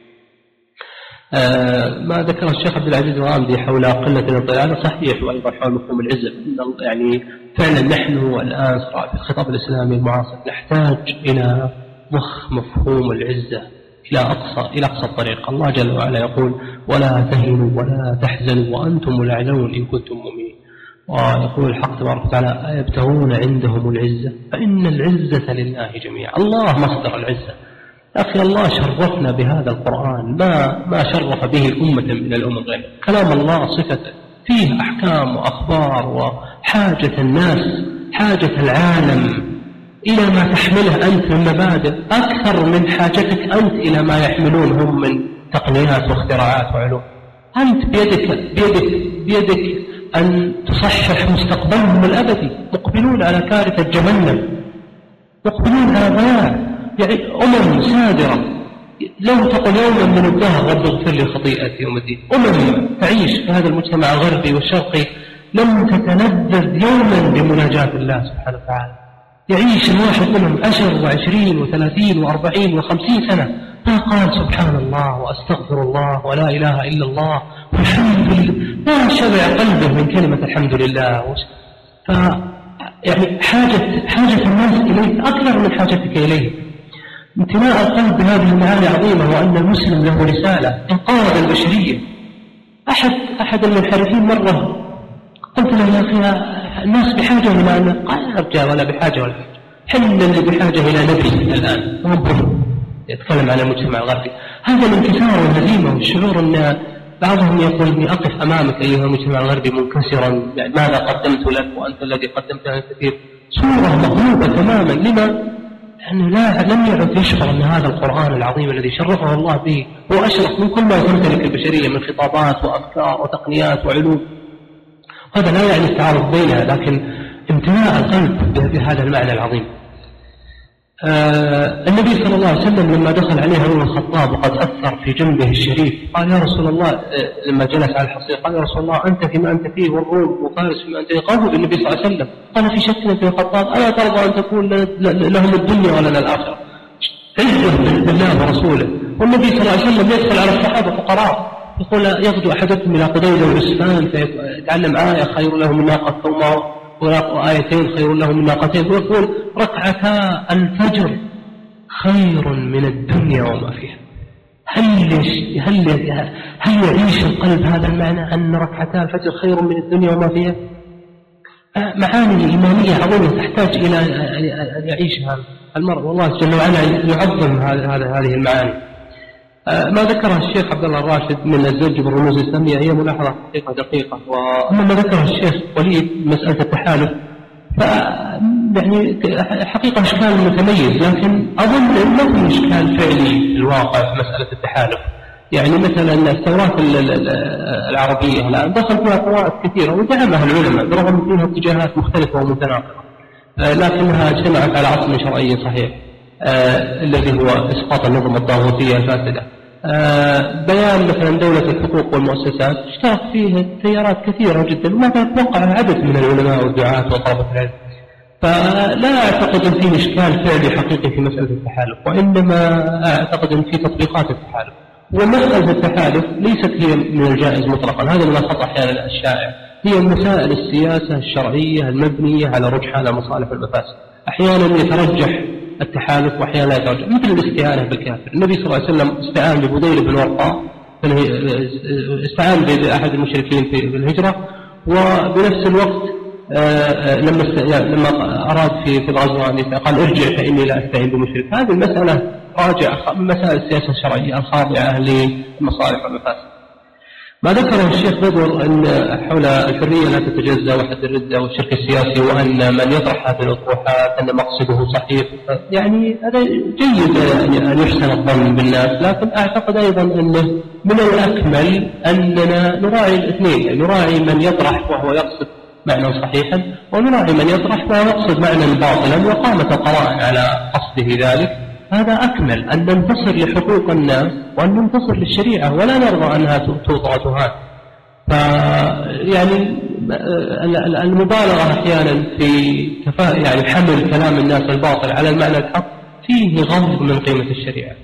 آه ما ذكر الشيخ عبد العزيز الغامدي حول قلة الاطلاع صحيح، وأيضا حول مفهوم العزة، يعني فعلا نحن الآن في الخطاب الإسلامي المعاصر نحتاج إلى ضخ مفهوم العزة إلى أقصى إلى أقصى الطريق. الله جل وعلا يقول: ولا تهنوا ولا تحزنوا وأنتم الأعلون إن كنتم مؤمنين. ويقول الحق تبارك وتعالى: أيبتغون عندهم العزة فإن العزة لله جميعا. الله مصدر العزة. أخي الله شرفنا بهذا القرآن ما ما شرف به أمة من الأمم غيره. كلام الله صفته فيه أحكام وأخبار، وحاجة الناس حاجة العالم إلى ما تحمله أنت من مبادئ أكثر من حاجتك أنت إلى ما يحملون هم من تقنيات واختراعات وعلوم. أنت بيدك بيدك بيدك أن تصحح مستقبلهم الأبدي، مقبلون على كارثة جهنم، مقبلون على ضياع، يعني أمم سادرة. لو تقول يوما من الدهر: رب اغفر لي خطيئتي يوم الدين. أمم تعيش في هذا المجتمع الغربي والشرقي لم تتلذذ يوما بمناجاة الله سبحانه وتعالى. يعيش الواحد منهم عشر وعشرين وثلاثين وأربعين وخمسين سنة ما قال سبحان الله وأستغفر الله ولا إله إلا الله والحمد لله، ما شبع قلبه من كلمة الحمد لله. ف يعني حاجة حاجة الناس إليك أكثر من حاجتك إليه. امتلاء القلب بهذه المعاني عظيمة، وأن المسلم له رسالة إنقاذ البشرية. أحد أحد المنحرفين مرة قلت له: يا أخي الناس بحاجة إلى أن قال أرجع ولا بحاجة ولا حاجة، حنا اللي بحاجة إلى نبي الآن ربنا يتكلم عن المجتمع الغربي. هذا الانكسار والهزيمة والشعور أن بعضهم يقول: إني أقف أمامك أيها المجتمع الغربي منكسرا، يعني ماذا قدمت لك وأنت الذي قدمت لنا الكثير. صورة مغلوبة تماما. لما؟ لأنه لا لم يعد يشعر أن هذا القرآن العظيم الذي شرفه الله به هو أشرف من كل ما تمتلك البشرية من خطابات وأفكار وتقنيات وعلوم. هذا لا يعني التعارض بينها، لكن امتلاء القلب بهذا المعنى العظيم. آه النبي صلى الله عليه وسلم لما دخل عليه عمر الخطاب وقد أثر في جنبه الشريف قال يا رسول الله، آه لما جلس على الحصير قال يا رسول الله أنت فيما أنت فيه والروم وفارس فيما أنت فيه. قالوا بالنبي صلى الله عليه وسلم قال في شك في الخطاب ألا ترضى أن تكون لهم الدنيا ولنا الآخرة؟ عزه بالله ورسوله. والنبي صلى الله عليه وسلم يدخل على الصحابة فقراء يقول يغدو أحدكم إلى قديد وعسفان فيتعلم آية خير له من ناقة ثم وآيتين خير له من ناقتين، ويقول ركعتا الفجر خير من الدنيا وما فيها. هل هل هل يعيش القلب هذا المعنى أن ركعتا الفجر خير من الدنيا وما فيها؟ معاني إيمانية عظيمة تحتاج إلى أن يعيشها المرء، والله جل وعلا يعظم هذه المعاني. ما ذكره الشيخ عبد الله الراشد من الزوج بالرموز الإسلامية هي ملاحظة حقيقة دقيقة، وأما ما ذكره الشيخ وليد مسألة التحالف ف يعني حقيقة إشكال متميز، لكن أظن أنه في إشكال فعلي في الواقع في مسألة التحالف. يعني مثلا الثورات العربية الآن دخل فيها طوائف كثيرة ودعمها العلماء برغم فيها اتجاهات مختلفة ومتناقضة، لكنها اجتمعت على عصم شرعي صحيح آه الذي هو إسقاط النظم الطاغوتية الفاسدة. آه بيان مثلا دولة الحقوق والمؤسسات اشترك فيه تيارات كثيرة جدا وما تتوقع عدد من العلماء والدعاة وطلبة العلم، فلا أعتقد أن في إشكال فعلي حقيقي في مسألة التحالف، وإنما أعتقد أن في تطبيقات التحالف. ومسألة التحالف ليست هي من الجائز مطلقا، هذا من الخطأ أحيانا الشائع، هي مسائل السياسة الشرعية المبنية على رجحان المصالح والمفاسد. أحيانا يترجح التحالف وأحيانا لا يترجح، مثل الاستعانة بالكافر. النبي صلى الله عليه وسلم استعان ببديل بن ورقاء، استعان بأحد المشركين في الهجرة، وبنفس الوقت لما لما أراد في في الغزوة أن قال ارجع فإني لا أستعين بمشرك. هذه المسألة راجعة من مسائل السياسة الشرعية الخاضعة للمصالح والمفاسد. ما ذكره الشيخ بدر أن حول الحرية لا تتجزأ وحد الردة والشرك السياسي، وأن من يطرح هذه الأطروحات أن مقصده صحيح، يعني هذا جيد أن يحسن الظن بالناس، لكن أعتقد أيضا أنه من الأكمل أننا نراعي الاثنين، يعني نراعي من يطرح وهو يقصد معنى صحيحا، ونراعي من يطرح وهو يقصد معنى باطلا وقامت القرائن على قصده ذلك. هذا أكمل أن ننتصر لحقوق الناس وأن ننتصر للشريعة، ولا نرضى أنها توضع تهان. فيعني المبالغة أحيانا في كفاءة يعني حمل كلام الناس الباطل على المعنى الحق فيه غض من قيمة الشريعة.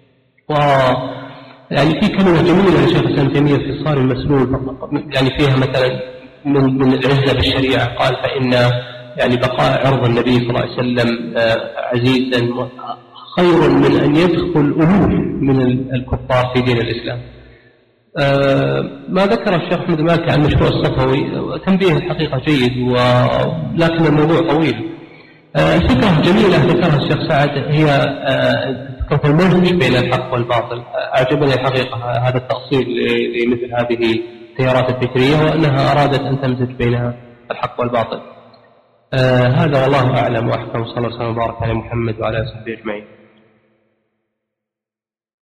ويعني في كلمة جميلة للشيخ الإسلام تيمية في الصار المسلول، يعني فيها مثلا من من العزة بالشريعة، قال فإن يعني بقاء عرض النبي صلى الله عليه وسلم عزيزا خير من أن يدخل ألوف من الكفار في دين الإسلام. آه ما ذكر الشيخ أحمد المالكي عن مشروع الصفوي تنبيه الحقيقة جيد، ولكن الموضوع طويل. آه الفكرة جميلة ذكرها الشيخ سعد هي آه فكرة المزج بين الحق والباطل. أعجبني الحقيقة هذا التأصيل لمثل هذه التيارات الفكرية، وأنها أرادت أن تمزج بين الحق والباطل. آه هذا والله أعلم وأحكم، صلى الله عليه وسلم وبارك على محمد وعلى آله وصحبه أجمعين.